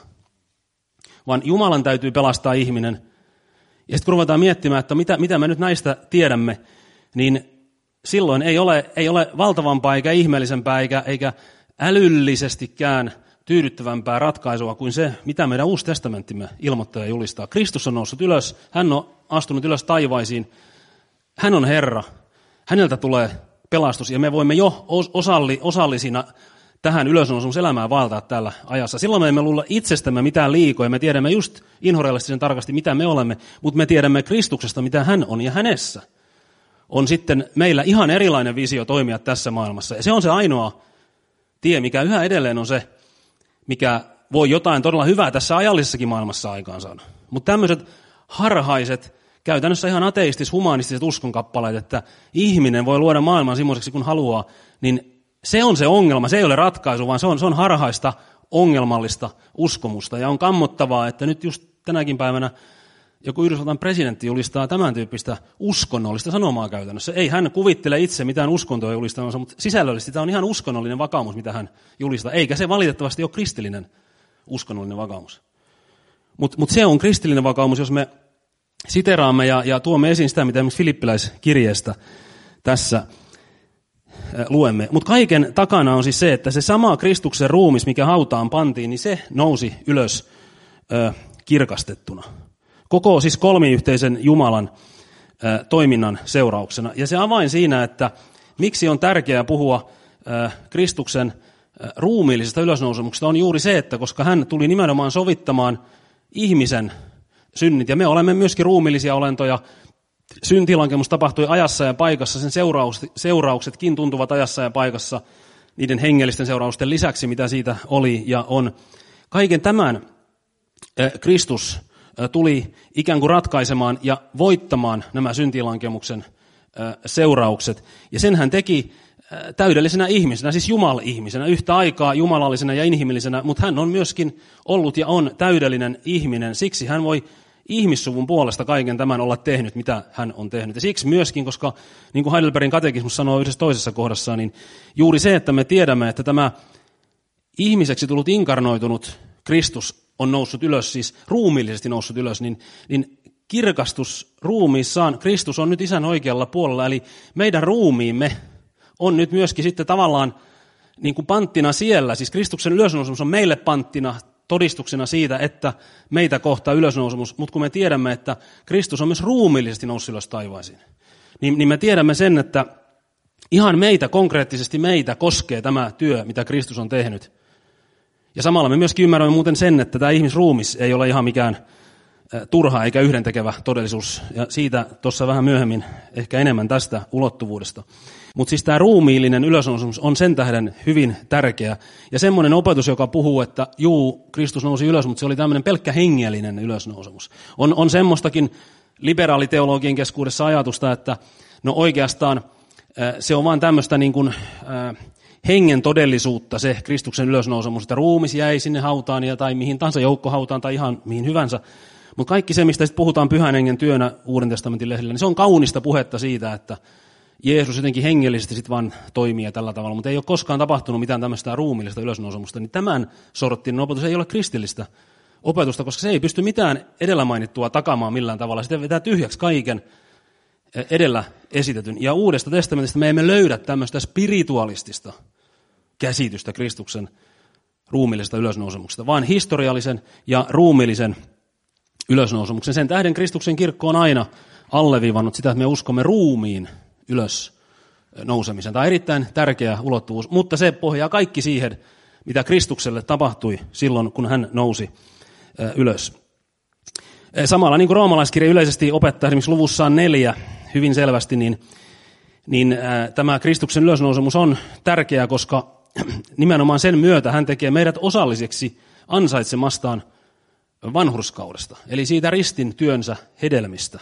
A: Vaan Jumalan täytyy pelastaa ihminen. Ja sitten kun ruvetaan miettimään, että mitä, mitä me nyt näistä tiedämme, niin silloin ei ole, ei ole valtavampaa eikä ihmeellisempää eikä, eikä älyllisestikään tyydyttävämpää ratkaisua kuin se, mitä meidän Uusi testamenttimme ilmoittaa ja julistaa. Kristus on noussut ylös, hän on astunut ylös taivaisiin, hän on Herra, häneltä tulee pelastus ja me voimme jo osalli, osallisina tähän ylösnousemuselämään vaeltaa täällä ajassa. Silloin me emme luulla itsestämme mitään liikoja, me tiedämme just inhorealistisen tarkasti, mitä me olemme, mutta me tiedämme Kristuksesta, mitä hän on ja hänessä on sitten meillä ihan erilainen visio toimia tässä maailmassa. Ja se on se ainoa tie, mikä yhä edelleen on se, mikä voi jotain todella hyvää tässä ajallisessakin maailmassa aikaansaada. Mutta tämmöiset harhaiset, käytännössä ihan ateistis-humanistiset uskonkappaleet, että ihminen voi luoda maailman semmoiseksi kuin haluaa, niin se on se ongelma, se ei ole ratkaisu, vaan se on, se on harhaista, ongelmallista uskomusta. Ja on kammottavaa, että nyt just tänäkin päivänä joku Yhdysvaltain presidentti julistaa tämän tyyppistä uskonnollista sanomaa käytännössä. Ei hän kuvittele itse mitään uskontoa julistamansa, mutta sisällöllisesti tämä on ihan uskonnollinen vakaumus, mitä hän julistaa. Eikä se valitettavasti ole kristillinen uskonnollinen vakaumus. Mutta mut se on kristillinen vakaumus, jos me siteraamme ja, ja tuomme esiin sitä, mitä esimerkiksi Filippiläiskirjeestä tässä luemme. Mutta kaiken takana on siis se, että se sama Kristuksen ruumis, mikä hautaan pantiin, niin se nousi ylös ö, kirkastettuna. Koko siis kolmiyhteisen Jumalan ä, toiminnan seurauksena. Ja se avain siinä, että miksi on tärkeää puhua ä, Kristuksen ä, ruumiillisesta ylösnousemuksesta, on juuri se, että koska hän tuli nimenomaan sovittamaan ihmisen synnit, ja me olemme myöskin ruumiillisia olentoja, syntilankemus tapahtui ajassa ja paikassa, sen seurauksetkin tuntuvat ajassa ja paikassa, niiden hengellisten seurausten lisäksi, mitä siitä oli ja on. Kaiken tämän ä, Kristus tuli ikään kuin ratkaisemaan ja voittamaan nämä syntilankemuksen seuraukset. Ja sen hän teki täydellisenä ihmisenä, siis Jumala-ihmisenä, yhtä aikaa jumalallisena ja inhimillisenä, mutta hän on myöskin ollut ja on täydellinen ihminen. Siksi hän voi ihmissuvun puolesta kaiken tämän olla tehnyt, mitä hän on tehnyt. Ja siksi myöskin, koska niin kuin Heidelbergin katekismus sanoo yhdessä toisessa kohdassa, niin juuri se, että me tiedämme, että tämä ihmiseksi tullut inkarnoitunut Kristus on noussut ylös, siis ruumiillisesti noussut ylös, niin, niin kirkastus ruumiissaan, Kristus on nyt Isän oikealla puolella, eli meidän ruumiimme on nyt myöskin sitten tavallaan niin kuin panttina siellä, siis Kristuksen ylösnousemus on meille panttina todistuksena siitä, että meitä kohtaa ylösnousemus, mutta kun me tiedämme, että Kristus on myös ruumiillisesti noussut ylös taivaisiin, niin, niin me tiedämme sen, että ihan meitä, konkreettisesti meitä koskee tämä työ, mitä Kristus on tehnyt. Ja samalla me myöskin ymmärrämme muuten sen, että tämä ihmisruumis ei ole ihan mikään turha eikä yhdentekevä todellisuus. Ja siitä tuossa vähän myöhemmin ehkä enemmän tästä ulottuvuudesta. Mutta siis tämä ruumiillinen ylösnousemus on sen tähden hyvin tärkeä. Ja semmoinen opetus, joka puhuu, että juu, Kristus nousi ylös, mutta se oli tämmöinen pelkkä hengellinen ylösnousemus. On, on semmoistakin liberaaliteologien keskuudessa ajatusta, että no oikeastaan se on vaan tämmöistä niin kuin hengen todellisuutta, se Kristuksen ylösnousemus, että ruumis jäi sinne hautaan ja, tai mihin tahansa joukkohautaan tai ihan mihin hyvänsä. Mutta kaikki se, mistä sitten puhutaan pyhän hengen työnä Uuden testamentin lehdillä, niin se on kaunista puhetta siitä, että Jeesus jotenkin hengellisesti sitten vaan toimii tällä tavalla, mutta ei ole koskaan tapahtunut mitään tämmöistä ruumiillista ylösnousemusta, niin tämän sorttinen opetus ei ole kristillistä opetusta, koska se ei pysty mitään edellä mainittua takamaan millään tavalla. Sitten vetää tyhjäksi kaiken edellä esitetyn. Ja Uudesta testamentista me emme löydä tämmöistä spiritualistista käsitystä Kristuksen ruumiillisesta ylösnousemuksesta, vaan historiallisen ja ruumiillisen ylösnousemuksen. Sen tähden Kristuksen kirkko on aina, alleviivannut sitä, että me uskomme ruumiin ylös nousemisen. Tämä on erittäin tärkeä ulottuvuus, mutta se pohjaa kaikki siihen, mitä Kristukselle tapahtui silloin, kun hän nousi ylös. Samalla niin kuin roomalaiskirja yleisesti opettaa esimerkiksi luvussaan neljä hyvin selvästi, niin, niin ää, tämä Kristuksen ylösnousemus on tärkeää, koska nimenomaan sen myötä hän tekee meidät osalliseksi ansaitsemastaan vanhurskaudesta, eli siitä ristin työnsä hedelmistä.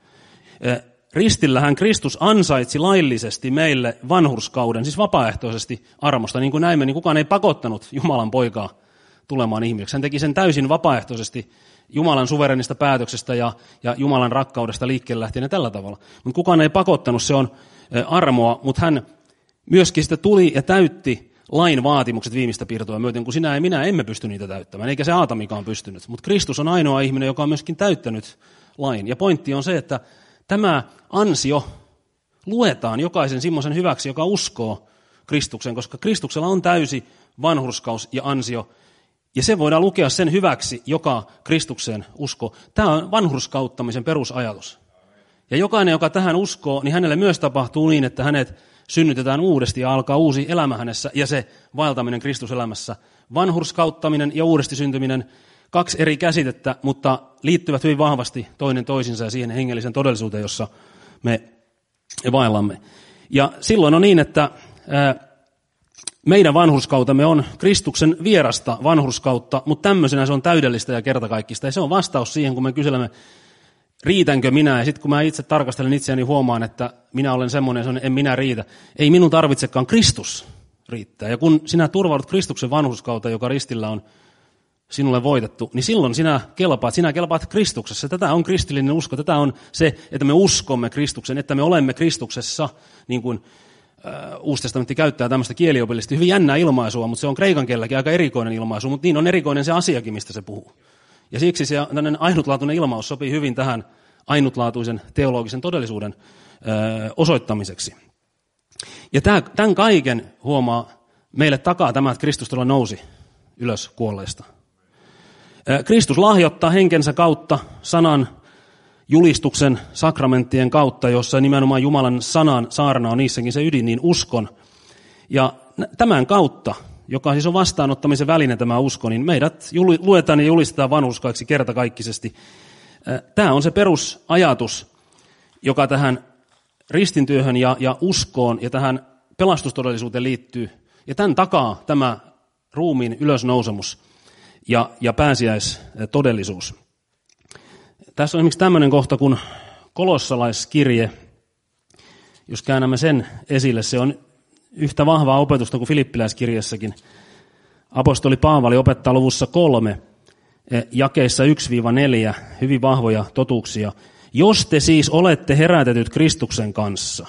A: Ristillähän Kristus ansaitsi laillisesti meille vanhurskauden, siis vapaaehtoisesti armosta, niin kuin näimme, niin kukaan ei pakottanut Jumalan poikaa tulemaan ihmiseksi. Hän teki sen täysin vapaaehtoisesti Jumalan suverenista päätöksestä ja, ja Jumalan rakkaudesta liikkeelle lähtien ja tällä tavalla. Mutta kukaan ei pakottanut, se on armoa, mutta hän myöskin sitä tuli ja täytti lain vaatimukset viimeistä piirtoa myöten, kun sinä ja minä emme pysty niitä täyttämään, eikä se Aatamikaan pystynyt. Mutta Kristus on ainoa ihminen, joka on myöskin täyttänyt lain. Ja pointti on se, että tämä ansio luetaan jokaisen semmoisen hyväksi, joka uskoo Kristuksen, koska Kristuksella on täysi vanhurskaus ja ansio. Ja se voidaan lukea sen hyväksi, joka Kristukseen uskoo. Tämä on vanhurskauttamisen perusajatus. Ja jokainen, joka tähän uskoo, niin hänelle myös tapahtuu niin, että hänet synnytetään uudesti ja alkaa uusi elämä hänessä ja se vaeltaminen Kristuselämässä. Vanhurskauttaminen ja uudesti syntyminen, kaksi eri käsitettä, mutta liittyvät hyvin vahvasti toinen toisinsa ja siihen hengellisen todellisuuteen, jossa me vaellamme. Ja silloin on niin, että meidän vanhurskautamme on Kristuksen vierasta vanhurskautta, mutta tämmöisenä se on täydellistä ja kertakaikkista. Ja se on vastaus siihen, kun me kyselemme, riitänkö minä, ja sitten kun mä itse tarkastelen itseäni, huomaan, että minä olen semmoinen, semmoinen, en minä riitä. Ei minun tarvitsekaan, Kristus riittää. Ja kun sinä turvaudut Kristuksen vanhurskauteen, joka ristillä on sinulle voitettu, niin silloin sinä kelpaat, sinä kelpaat Kristuksessa. Tätä on kristillinen usko, tätä on se, että me uskomme Kristuksen, että me olemme Kristuksessa, niin kuin äh, Uusi testamentti käyttää tämmöistä kieliopillisesti hyvin jännää ilmaisua, mutta se on kreikan kielelläkin aika erikoinen ilmaisu, mutta niin on erikoinen se asiakin, mistä se puhuu. Ja siksi se tämmöinen ainutlaatuinen ilmaus sopii hyvin tähän ainutlaatuisen teologisen todellisuuden ö, osoittamiseksi. Ja tämän kaiken huomaa meille takaa tämä, että Kristus todella nousi ylös kuolleista. Kristus lahjoittaa henkensä kautta sanan, julistuksen, sakramenttien kautta, jossa nimenomaan Jumalan sanan saarna on niissäkin se ydin, niin uskon. Ja tämän kautta, joka siis on vastaanottamisen väline tämä usko, niin meidät luetaan ja julistetaan vanhurskaiksi kertakaikkisesti. Tämä on se perusajatus, joka tähän ristintyöhön ja, ja uskoon ja tähän pelastustodellisuuteen liittyy. Ja tämän takaa tämä ruumiin ylösnousemus ja, ja pääsiäistodellisuus. Tässä on esimerkiksi tämmöinen kohta kuin kolossalaiskirje. Jos käännämme sen esille, se on yhtä vahvaa opetusta kuin Filippiläiskirjassakin. Apostoli Paavali opettaa luvussa kolme, jakeissa yksi neljä, hyvin vahvoja totuuksia. Jos te siis olette herätetyt Kristuksen kanssa,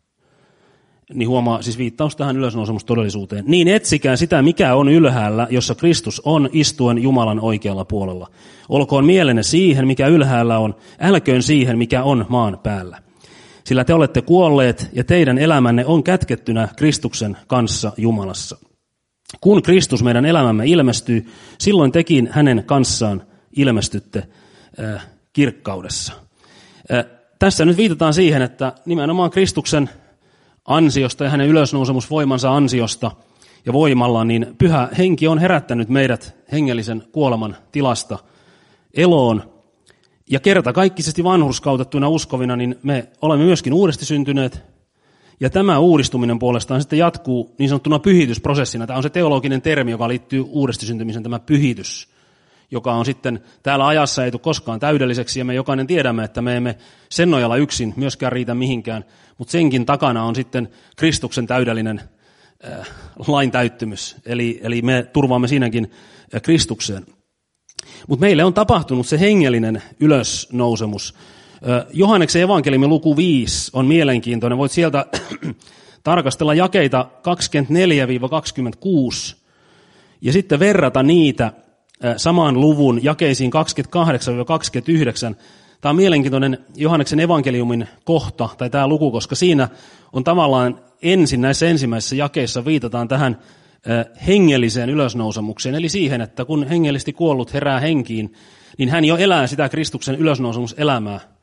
A: niin huomaa siis viittaus tähän ylösnousemustodellisuuteen, niin etsikää sitä, mikä on ylhäällä, jossa Kristus on istuen Jumalan oikealla puolella. Olkoon mielenne siihen, mikä ylhäällä on, älköön siihen, mikä on maan päällä. Sillä te olette kuolleet ja teidän elämänne on kätkettynä Kristuksen kanssa Jumalassa. Kun Kristus meidän elämämme ilmestyy, silloin tekin hänen kanssaan ilmestytte äh, kirkkaudessa. Äh, tässä nyt viitataan siihen, että nimenomaan Kristuksen ansiosta ja hänen ylösnousemusvoimansa ansiosta ja voimallaan, niin pyhä henki on herättänyt meidät hengellisen kuoleman tilasta eloon. Ja kertakaikkisesti vanhurskautettuina uskovina, niin me olemme myöskin uudesti syntyneet. Ja tämä uudistuminen puolestaan sitten jatkuu niin sanottuna pyhitysprosessina. Tämä on se teologinen termi, joka liittyy uudesti syntymisen, tämä pyhitys, joka on sitten täällä ajassa ei tule koskaan täydelliseksi. Ja me jokainen tiedämme, että me emme sen nojalla yksin myöskään riitä mihinkään. Mutta senkin takana on sitten Kristuksen täydellinen äh, lain täyttymys. Eli, eli me turvaamme siinäkin äh, Kristukseen. Mutta meille on tapahtunut se hengellinen ylösnousemus. Johanneksen evankeliumin luku viisi on mielenkiintoinen. Voit sieltä tarkastella jakeita kaksikymmentäneljä kaksikymmentäkuusi ja sitten verrata niitä saman luvun jakeisiin kaksikymmentäkahdeksan kaksikymmentäyhdeksän. Tämä on mielenkiintoinen Johanneksen evankeliumin kohta, tai tämä luku, koska siinä on tavallaan ensin näissä ensimmäisissä jakeissa viitataan tähän hengelliseen ylösnousemukseen, eli siihen, että kun hengellisesti kuollut herää henkiin, niin hän jo elää sitä Kristuksen ylösnousemuselämää.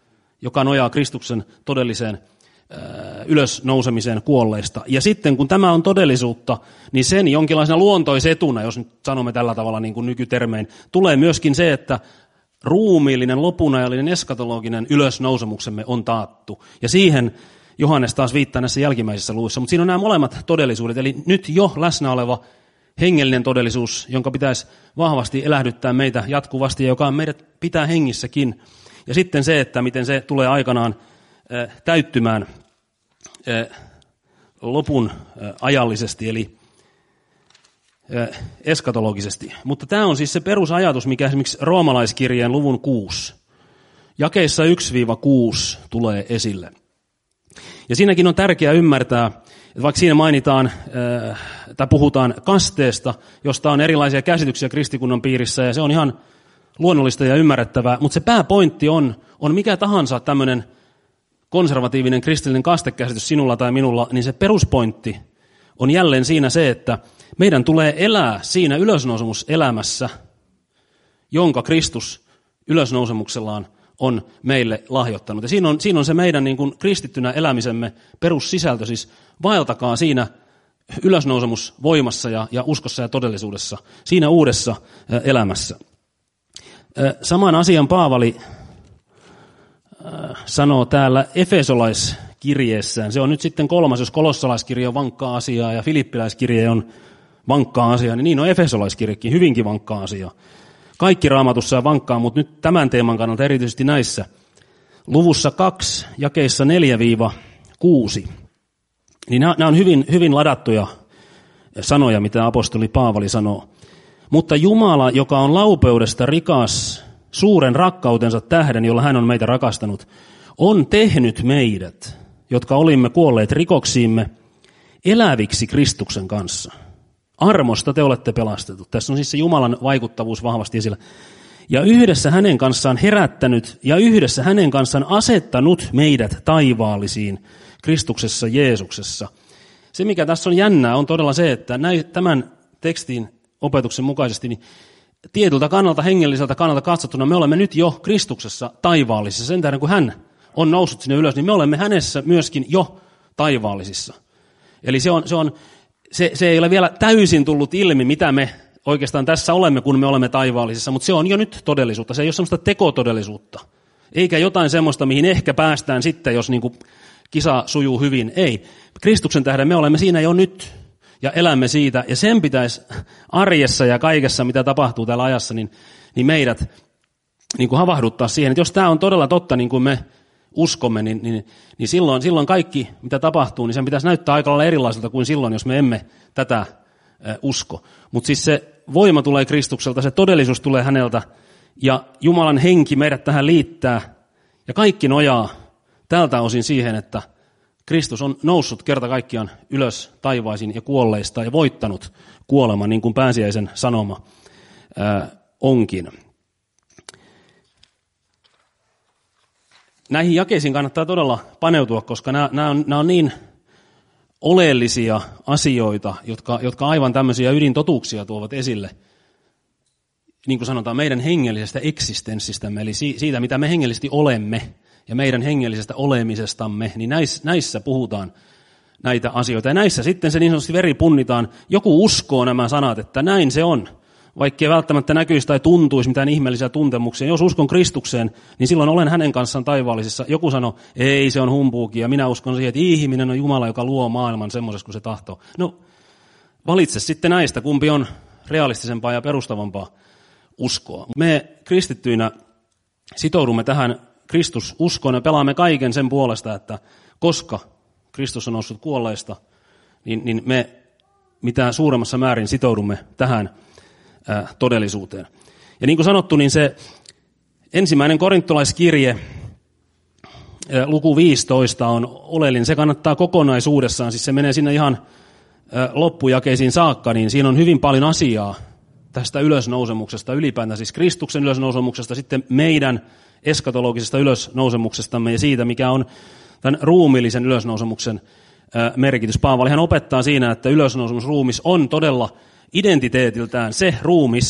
A: joka nojaa Kristuksen todelliseen ylösnousemiseen kuolleista. Ja sitten kun tämä on todellisuutta, niin sen jonkinlaisena luontoisetuna, jos nyt sanomme tällä tavalla niin kuin nykytermein, tulee myöskin se, että ruumiillinen, lopunajallinen, eskatologinen ylösnousemuksemme on taattu. Ja siihen Johannes taas viittaa näissä jälkimmäisissä luvuissa. Mutta siinä on nämä molemmat todellisuudet, eli nyt jo läsnä oleva hengellinen todellisuus, jonka pitäisi vahvasti elähdyttää meitä jatkuvasti ja joka meidät pitää hengissäkin. Ja sitten se, että miten se tulee aikanaan äh, täyttymään äh, lopun äh, ajallisesti, eli äh, eskatologisesti. Mutta tämä on siis se perusajatus, mikä esimerkiksi roomalaiskirjeen luvun kuusi, jakeissa yksi kuusi tulee esille. Ja siinäkin on tärkeää ymmärtää, että vaikka siinä mainitaan äh, tai puhutaan kasteesta, josta on erilaisia käsityksiä kristikunnan piirissä, ja se on ihan luonnollista ja ymmärrettävää, mutta se pääpointti on, on mikä tahansa tämmöinen konservatiivinen kristillinen kastekäsitys sinulla tai minulla, niin se peruspointti on jälleen siinä se, että meidän tulee elää siinä ylösnousemuselämässä, jonka Kristus ylösnousemuksellaan on meille lahjoittanut. Ja siinä on, siinä on se meidän niin kuin kristittynä elämisemme perussisältö, siis vaeltakaa siinä ylösnousemusvoimassa ja, ja uskossa ja todellisuudessa, siinä uudessa elämässä. Saman asian Paavali sanoo täällä Efesolaiskirjeessään. Se on nyt sitten kolmas, jos kolossalaiskirje on vankkaa asiaa ja filippiläiskirje on vankkaa asiaa, niin niin on Efesolaiskirjekin hyvinkin vankkaa asiaa. Kaikki Raamatussa on vankkaa, mutta nyt tämän teeman kannalta erityisesti näissä. Luvussa kaksi, jakeissa neljä kuusi. Niin nämä on hyvin, hyvin ladattuja sanoja, mitä apostoli Paavali sanoo. Mutta Jumala, joka on laupeudesta rikas suuren rakkautensa tähden, jolla hän on meitä rakastanut, on tehnyt meidät, jotka olimme kuolleet rikoksiimme, eläviksi Kristuksen kanssa. Armosta te olette pelastetut. Tässä on siis se Jumalan vaikuttavuus vahvasti esillä. Ja yhdessä hänen kanssaan herättänyt ja yhdessä hänen kanssaan asettanut meidät taivaallisiin Kristuksessa Jeesuksessa. Se, mikä tässä on jännää, on todella se, että näin, tämän tekstin opetuksen mukaisesti niin tietyltä kannalta, hengelliseltä kannalta katsottuna, me olemme nyt jo Kristuksessa taivaallisissa. Sen tähden, kun hän on noussut sinne ylös, niin me olemme hänessä myöskin jo taivaallisissa. Eli se, on, se, on, se, se ei ole vielä täysin tullut ilmi, mitä me oikeastaan tässä olemme, kun me olemme taivaallisissa, mutta se on jo nyt todellisuutta. Se ei ole sellaista tekotodellisuutta, eikä jotain semmoista, mihin ehkä päästään sitten, jos niin kuin kisa sujuu hyvin. Ei. Kristuksen tähden me olemme siinä jo nyt ja elämme siitä, ja sen pitäisi arjessa ja kaikessa, mitä tapahtuu täällä ajassa, niin, niin meidät niin kuin havahduttaa siihen, että jos tämä on todella totta, niin kuin me uskomme, niin, niin, niin silloin, silloin kaikki, mitä tapahtuu, niin sen pitäisi näyttää aika lailla erilaiselta kuin silloin, jos me emme tätä äh, usko. Mutta siis se voima tulee Kristukselta, se todellisuus tulee häneltä, ja Jumalan henki meidät tähän liittää, ja kaikki nojaa tältä osin siihen, että Kristus on noussut kerta kaikkiaan ylös taivaisin ja kuolleista ja voittanut kuoleman, niin kuin pääsiäisen sanoma ää, onkin. Näihin jakeisiin kannattaa todella paneutua, koska nämä, nämä, on, nämä on niin oleellisia asioita, jotka, jotka aivan tämmöisiä ydintotuuksia tuovat esille. Niin kuin sanotaan, meidän hengellisestä eksistenssistämme, eli siitä, mitä me hengellisesti olemme, ja meidän hengellisestä olemisestamme, niin näissä, näissä puhutaan näitä asioita. Ja näissä sitten se niin sanotusti veri punnitaan. Joku uskoo nämä sanat, että näin se on. Vaikkei välttämättä näkyisi tai tuntuisi mitään ihmeellisiä tuntemuksia. Jos uskon Kristukseen, niin silloin olen hänen kanssaan taivaallisissa. Joku sanoo, ei se on humpuukia. Minä uskon siihen, että ihminen on Jumala, joka luo maailman semmoisessa kuin se tahtoo. No, valitse sitten näistä, kumpi on realistisempaa ja perustavampaa uskoa. Me kristittyinä sitoudumme tähän Kristus uskon ja pelaamme kaiken sen puolesta, että koska Kristus on noussut kuolleista, niin, niin me mitä suuremmassa määrin sitoudumme tähän ää, todellisuuteen. Ja niin kuin sanottu, niin se ensimmäinen korintolaiskirje, ää, luku viisitoista on oleellinen. Se kannattaa kokonaisuudessaan, siis se menee sinne ihan ää, loppujakeisiin saakka, niin siinä on hyvin paljon asiaa tästä ylösnousemuksesta ylipäätään, siis Kristuksen ylösnousemuksesta, sitten meidän eskatologisesta ylösnousemuksestamme ja siitä, mikä on tämän ruumiillisen ylösnousemuksen merkitys. Paavalihan opettaa siinä, että ylösnousemusruumis on todella identiteetiltään se ruumis,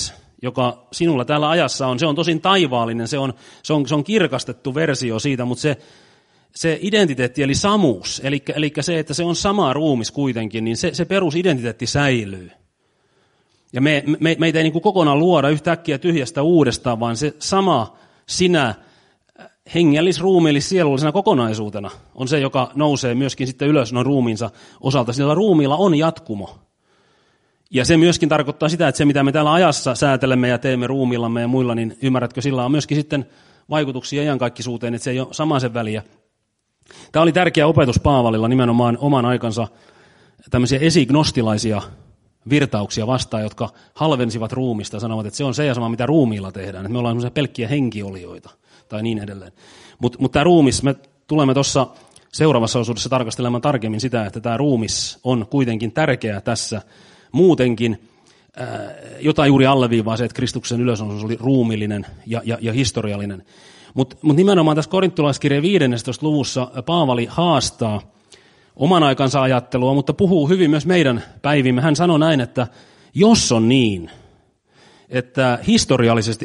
A: joka sinulla täällä ajassa on, se on tosin taivaallinen, se on, se on, se on kirkastettu versio siitä, mutta se, se identiteetti eli samuus, eli, eli se, että se on sama ruumis kuitenkin, niin se, se perusidentiteetti säilyy. Ja me, me, meitä ei niin kuin kokonaan luoda yhtäkkiä tyhjästä uudestaan, vaan se sama sinä hengellis, ruumiillis, sielullisena kokonaisuutena on se, joka nousee myöskin sitten ylös noin ruumiinsa osalta. Sillä ruumiilla on jatkumo. Ja se myöskin tarkoittaa sitä, että se mitä me täällä ajassa säätelemme ja teemme ruumiillamme ja muilla, niin ymmärrätkö, sillä on myöskin sitten vaikutuksia iankaikkisuuteen, että se ei ole samaisen väliä. Tämä oli tärkeä opetus Paavalilla nimenomaan oman aikansa tämmöisiä esignostilaisia virtauksia vastaan, jotka halvensivat ruumista ja sanovat, että se on se ja sama, mitä ruumiilla tehdään. Että me ollaan semmoisia pelkkiä henkiolioita tai niin edelleen. Mutta mut tämä ruumis, me tulemme tuossa seuraavassa osuudessa tarkastelemaan tarkemmin sitä, että tämä ruumis on kuitenkin tärkeä tässä muutenkin, ää, jota juuri alleviivaa se, että Kristuksen ylösnousu oli ruumiillinen ja, ja, ja historiallinen. Mutta mut nimenomaan tässä korintolaiskirjeen viidennentoista luvussa Paavali haastaa oman aikansa ajattelua, mutta puhuu hyvin myös meidän päivimme. Hän sanoi näin, että jos on niin, että historiallisesti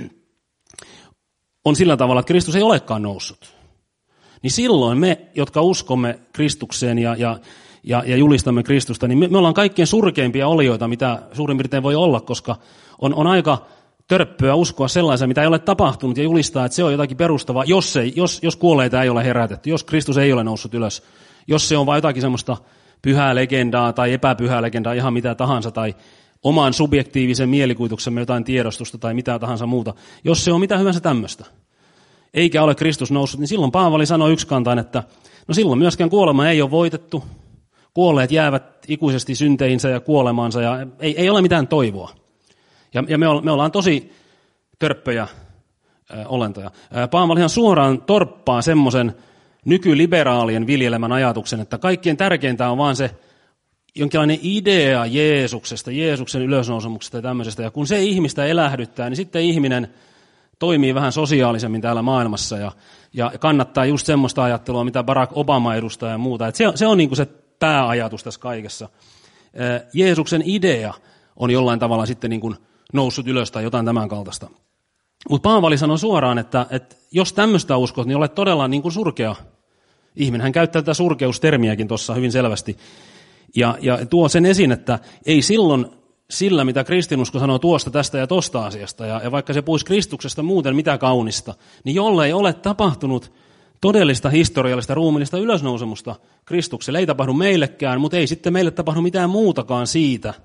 A: on sillä tavalla, että Kristus ei olekaan noussut, niin silloin me, jotka uskomme Kristukseen ja, ja, ja, ja julistamme Kristusta, niin me, me ollaan kaikkein surkeimpia olioita, mitä suurin piirtein voi olla, koska on, on aika törppöä uskoa sellaisen, mitä ei ole tapahtunut, ja julistaa, että se on jotakin perustavaa, jos, ei, jos, jos kuolleita ei ole herätetty, jos Kristus ei ole noussut ylös, jos se on vain jotakin semmoista pyhää legendaa tai epäpyhää legendaa, ihan mitä tahansa, tai oman subjektiivisen mielikuvituksemme jotain tiedostusta tai mitä tahansa muuta. Jos se on mitä hyvänsä tämmöistä, eikä ole Kristus noussut, niin silloin Paavali sanoi yksikantaan, että no silloin myöskään kuolema ei ole voitettu, kuolleet jäävät ikuisesti synteihinsä ja kuolemaansa, ja ei, ei ole mitään toivoa. Ja, ja me, me ollaan tosi törppöjä äh, olentoja. Äh, Paavalihan suoraan torppaa semmoisen nykyliberaalien viljelemän ajatuksen, että kaikkein tärkeintä on vaan se jonkinlainen idea Jeesuksesta, Jeesuksen ylösnousemuksesta ja tämmöisestä. Ja kun se ihmistä elähdyttää, niin sitten ihminen toimii vähän sosiaalisemmin täällä maailmassa ja, ja kannattaa just semmoista ajattelua, mitä Barack Obama edustaa ja muuta. Et se, se on niin kuin se pääajatus tässä kaikessa. Jeesuksen idea on jollain tavalla sitten niin kuin noussut ylös tai jotain tämän kaltaista. Mutta Paavali sanoi suoraan, että, että jos tämmöistä uskot, niin olet todella niin kuin surkea ihminen. Hän käyttää tätä surkeustermiäkin tuossa hyvin selvästi. Ja, ja tuo sen esiin, että ei silloin sillä, mitä kristinusko sanoo tuosta, tästä ja tosta asiasta, ja, ja vaikka se puhuisi Kristuksesta muuten mitä kaunista, niin jollei ole tapahtunut todellista historiallista ruumiillista ylösnousemusta Kristukselle, ei tapahdu meillekään, mutta ei sitten meille tapahdu mitään muutakaan siitä,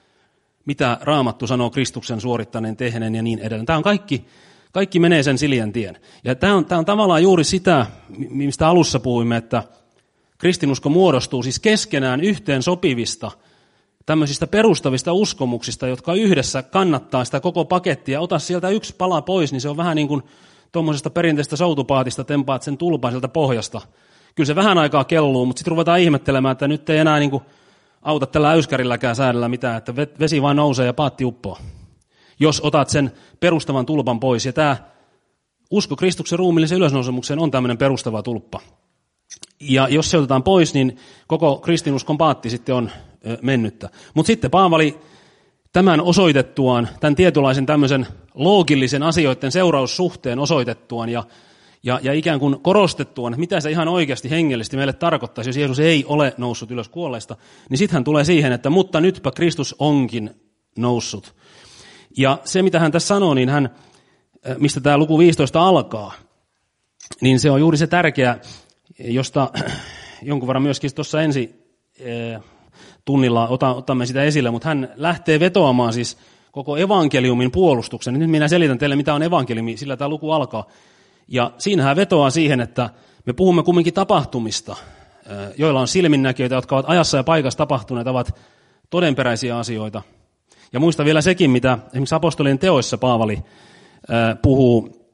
A: mitä Raamattu sanoo Kristuksen suorittaneen, tehneen ja niin edelleen. Tämä on kaikki, kaikki menee sen Siljan tien. Ja tämä on, tämä on tavallaan juuri sitä, mistä alussa puhuimme, että kristinusko muodostuu siis keskenään yhteen sopivista, tämmöisistä perustavista uskomuksista, jotka yhdessä kannattaa sitä koko pakettia. Ota sieltä yksi pala pois, niin se on vähän niin kuin tuommoisesta perinteistä soutupaatista tempaat sen tulpaan sieltä pohjasta. Kyllä se vähän aikaa kelluu, mutta sitten ruvetaan ihmettelemään, että nyt ei enää niin kuin auta tällä äyskärilläkään säädellä mitään, että vesi vain nousee ja paatti uppoaa. Jos otat sen perustavan tulpan pois, ja tämä usko Kristuksen ruumiillisen ylösnousemukseen on tämmöinen perustava tulppa. Ja jos se otetaan pois, niin koko kristinuskon paatti sitten on mennyttä. Mutta sitten Paavali tämän osoitettuaan, tämän tietynlaisen tämmöisen loogillisen asioiden seuraussuhteen osoitettuaan ja, ja, ja ikään kuin korostettuaan, että mitä se ihan oikeasti hengellisesti meille tarkoittaisi, jos Jeesus ei ole noussut ylös kuolleista, niin sitten hän tulee siihen, että mutta nytpä Kristus onkin noussut. Ja se, mitä hän tässä sanoo, niin hän, mistä tämä luku viisitoista alkaa, niin se on juuri se tärkeä, josta jonkun verran myöskin tuossa ensi tunnilla otamme sitä esille, mutta hän lähtee vetoamaan siis koko evankeliumin puolustuksen. Nyt minä selitän teille, mitä on evankeliumi, sillä tämä luku alkaa. Ja siinä hän vetoaa siihen, että me puhumme kumminkin tapahtumista, joilla on silminnäkijöitä, jotka ovat ajassa ja paikassa tapahtuneet, ovat todenperäisiä asioita. Ja muista vielä sekin, mitä esimerkiksi apostolien teoissa Paavali puhuu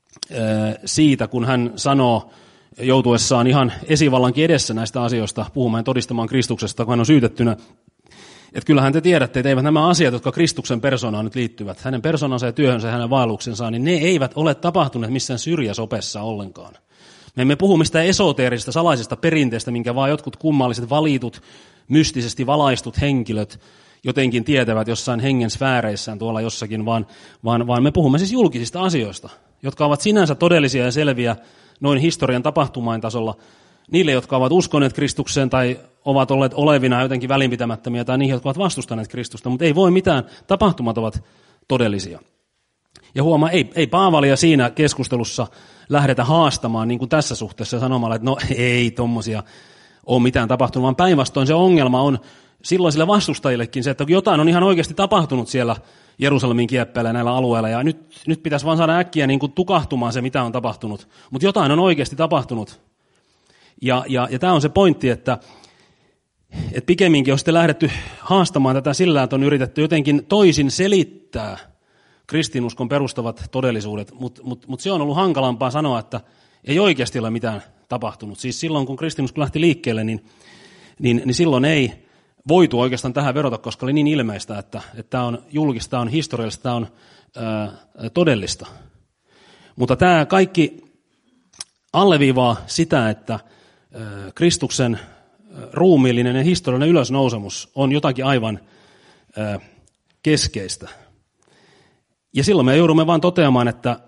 A: siitä, kun hän sanoo joutuessaan ihan esivallankin edessä näistä asioista puhumaan ja todistamaan Kristuksesta, kun hän on syytettynä. Että kyllähän te tiedätte, että eivät nämä asiat, jotka Kristuksen persoonaan nyt liittyvät, hänen persoonansa ja työhönsä ja hänen vaelluksensa, niin ne eivät ole tapahtuneet missään syrjäsopessa ollenkaan. Me emme puhu mistään esoteerisesta, salaisesta perinteestä, minkä vaan jotkut kummalliset valitut, mystisesti valaistut henkilöt, jotenkin tietävät jossain hengen sfääreissään tuolla jossakin, vaan, vaan, vaan me puhumme siis julkisista asioista, jotka ovat sinänsä todellisia ja selviä noin historian tapahtumain tasolla niille, jotka ovat uskoneet Kristukseen tai ovat olleet olevina jotenkin välinpitämättömiä tai niihin, jotka ovat vastustaneet Kristusta, mutta ei voi mitään, tapahtumat ovat todellisia. Ja huomaa, ei, ei Paavalia siinä keskustelussa lähdetä haastamaan niin kuin tässä suhteessa sanomalla, että no ei tommosia ole mitään tapahtunut, vaan päinvastoin se ongelma on silloisille vastustajillekin se, että jotain on ihan oikeasti tapahtunut siellä Jerusalemin kieppeillä näillä alueilla, ja nyt, nyt pitäisi vaan saada äkkiä niin kuin tukahtumaan se, mitä on tapahtunut. Mutta jotain on oikeasti tapahtunut. Ja, ja, ja tämä on se pointti, että, että pikemminkin on sitten lähdetty haastamaan tätä sillä, että on yritetty jotenkin toisin selittää kristinuskon perustavat todellisuudet, mutta mut, mut se on ollut hankalampaa sanoa, että ei oikeasti ole mitään tapahtunut. Siis silloin, kun kristinusko lähti liikkeelle, niin, niin, niin silloin ei voitu oikeastaan tähän verota, koska oli niin ilmeistä, että tämä on julkista, tämä on historiallista, tämä on ää, todellista. Mutta tämä kaikki alleviivaa sitä, että ää, Kristuksen ruumiillinen ja historiallinen ylösnousemus on jotakin aivan ää, keskeistä. Ja silloin me joudumme vain toteamaan, että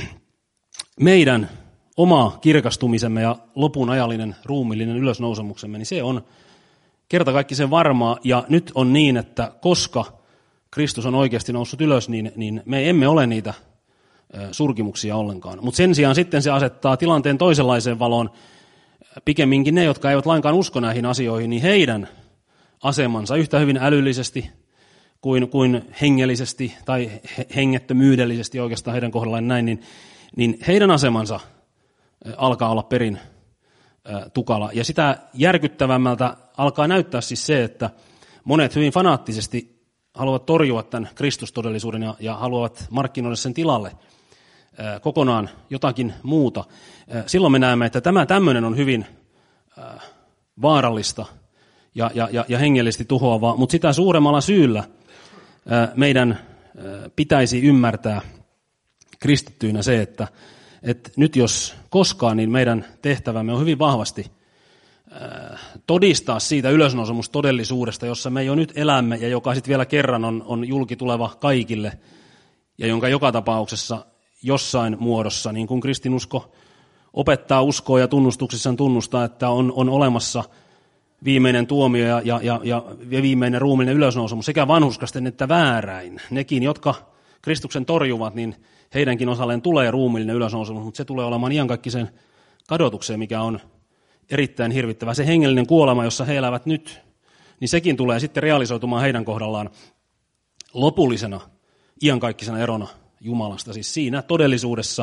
A: meidän oma kirkastumisemme ja lopun ajallinen ruumiillinen ylösnousemuksemme, niin se on kerta kaikki sen varmaa, ja nyt on niin, että koska Kristus on oikeasti noussut ylös, niin, niin me emme ole niitä surkimuksia ollenkaan. Mutta sen sijaan sitten se asettaa tilanteen toisenlaiseen valoon. Pikemminkin ne, jotka eivät lainkaan usko näihin asioihin, niin heidän asemansa yhtä hyvin älyllisesti kuin, kuin hengellisesti tai hengettömyydellisesti oikeastaan heidän kohdallaan näin, niin, niin heidän asemansa alkaa olla perin tukala. Ja sitä järkyttävämmältä alkaa näyttää siis se, että monet hyvin fanaattisesti haluavat torjua tämän Kristustodellisuuden ja, ja haluavat markkinoida sen tilalle ää, kokonaan jotakin muuta. Ää, silloin me näemme, että tämä tämmöinen on hyvin ää, vaarallista ja, ja, ja, ja hengellisesti tuhoavaa, mutta sitä suuremmalla syyllä ää, meidän ää, pitäisi ymmärtää kristittyinä se, että että nyt jos koskaan, niin meidän tehtävämme on hyvin vahvasti todistaa siitä ylösnousemustodellisuudesta, jossa me jo nyt elämme ja joka sitten vielä kerran on, on julkituleva kaikille ja jonka joka tapauksessa jossain muodossa, niin kuin kristinusko opettaa, uskoa ja tunnustuksissaan tunnustaa, että on, on olemassa viimeinen tuomio ja, ja, ja, ja viimeinen ruumiillinen ylösnousemus sekä vanhurskasten että vääräin. Nekin, jotka Kristuksen torjuvat, niin heidänkin osalleen tulee ruumiillinen ylösnousemus, mutta se tulee olemaan iankaikkisen kadotukseen, mikä on erittäin hirvittävä. Se hengellinen kuolema, jossa he elävät nyt, niin sekin tulee sitten realisoitumaan heidän kohdallaan lopullisena, iankaikkisena erona Jumalasta. Siis siinä todellisuudessa,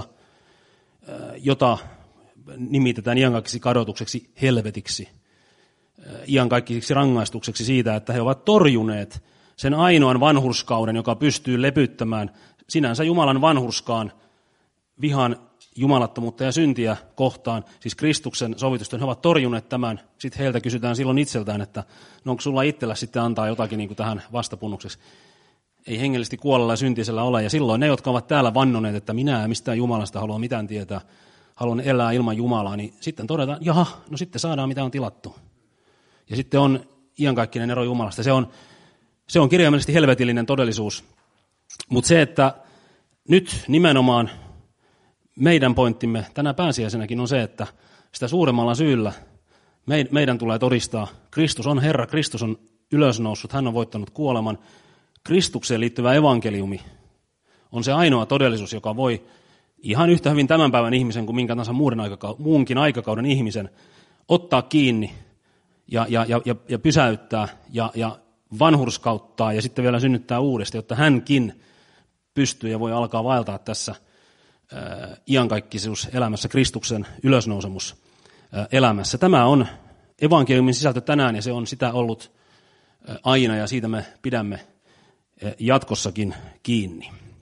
A: jota nimitetään iankaikkisi kadotukseksi, helvetiksi, iankaikkisiksi rangaistukseksi siitä, että he ovat torjuneet sen ainoan vanhurskauden, joka pystyy lepyttämään sinänsä Jumalan vanhurskaan vihan jumalattomuutta ja syntiä kohtaan, siis Kristuksen sovitusten, he ovat torjuneet tämän. Sitten heiltä kysytään silloin itseltään, että no onko sulla itsellä sitten antaa jotakin niin kuin tähän vastapunnukseksi. Ei hengellisesti kuolella ja syntisellä ole. Ja silloin ne, jotka ovat täällä vannoneet, että minä en mistään Jumalasta halua mitään tietää, haluan elää ilman Jumalaa, niin sitten todetaan, jaha, no sitten saadaan mitä on tilattu. Ja sitten on iankaikkinen ero Jumalasta. Se on, se on kirjaimellisesti helvetillinen todellisuus. Mutta se, että nyt nimenomaan meidän pointtimme tänä pääsiäisenäkin on se, että sitä suuremmalla syyllä meidän tulee todistaa, Kristus on Herra, Kristus on ylösnoussut, hän on voittanut kuoleman. Kristukseen liittyvä evankeliumi on se ainoa todellisuus, joka voi ihan yhtä hyvin tämän päivän ihmisen kuin minkä tahansa muun aikakauden, muunkin aikakauden ihmisen ottaa kiinni ja, ja, ja, ja pysäyttää ja, ja vanhurskauttaa ja sitten vielä synnyttää uudestaan, jotta hänkin pystyy ja voi alkaa vaeltaa tässä ää, iankaikkisuus elämässä, Kristuksen ylösnousemus ää, elämässä. Tämä on evankeliumin sisältö tänään ja se on sitä ollut ää, aina ja siitä me pidämme ää, jatkossakin kiinni.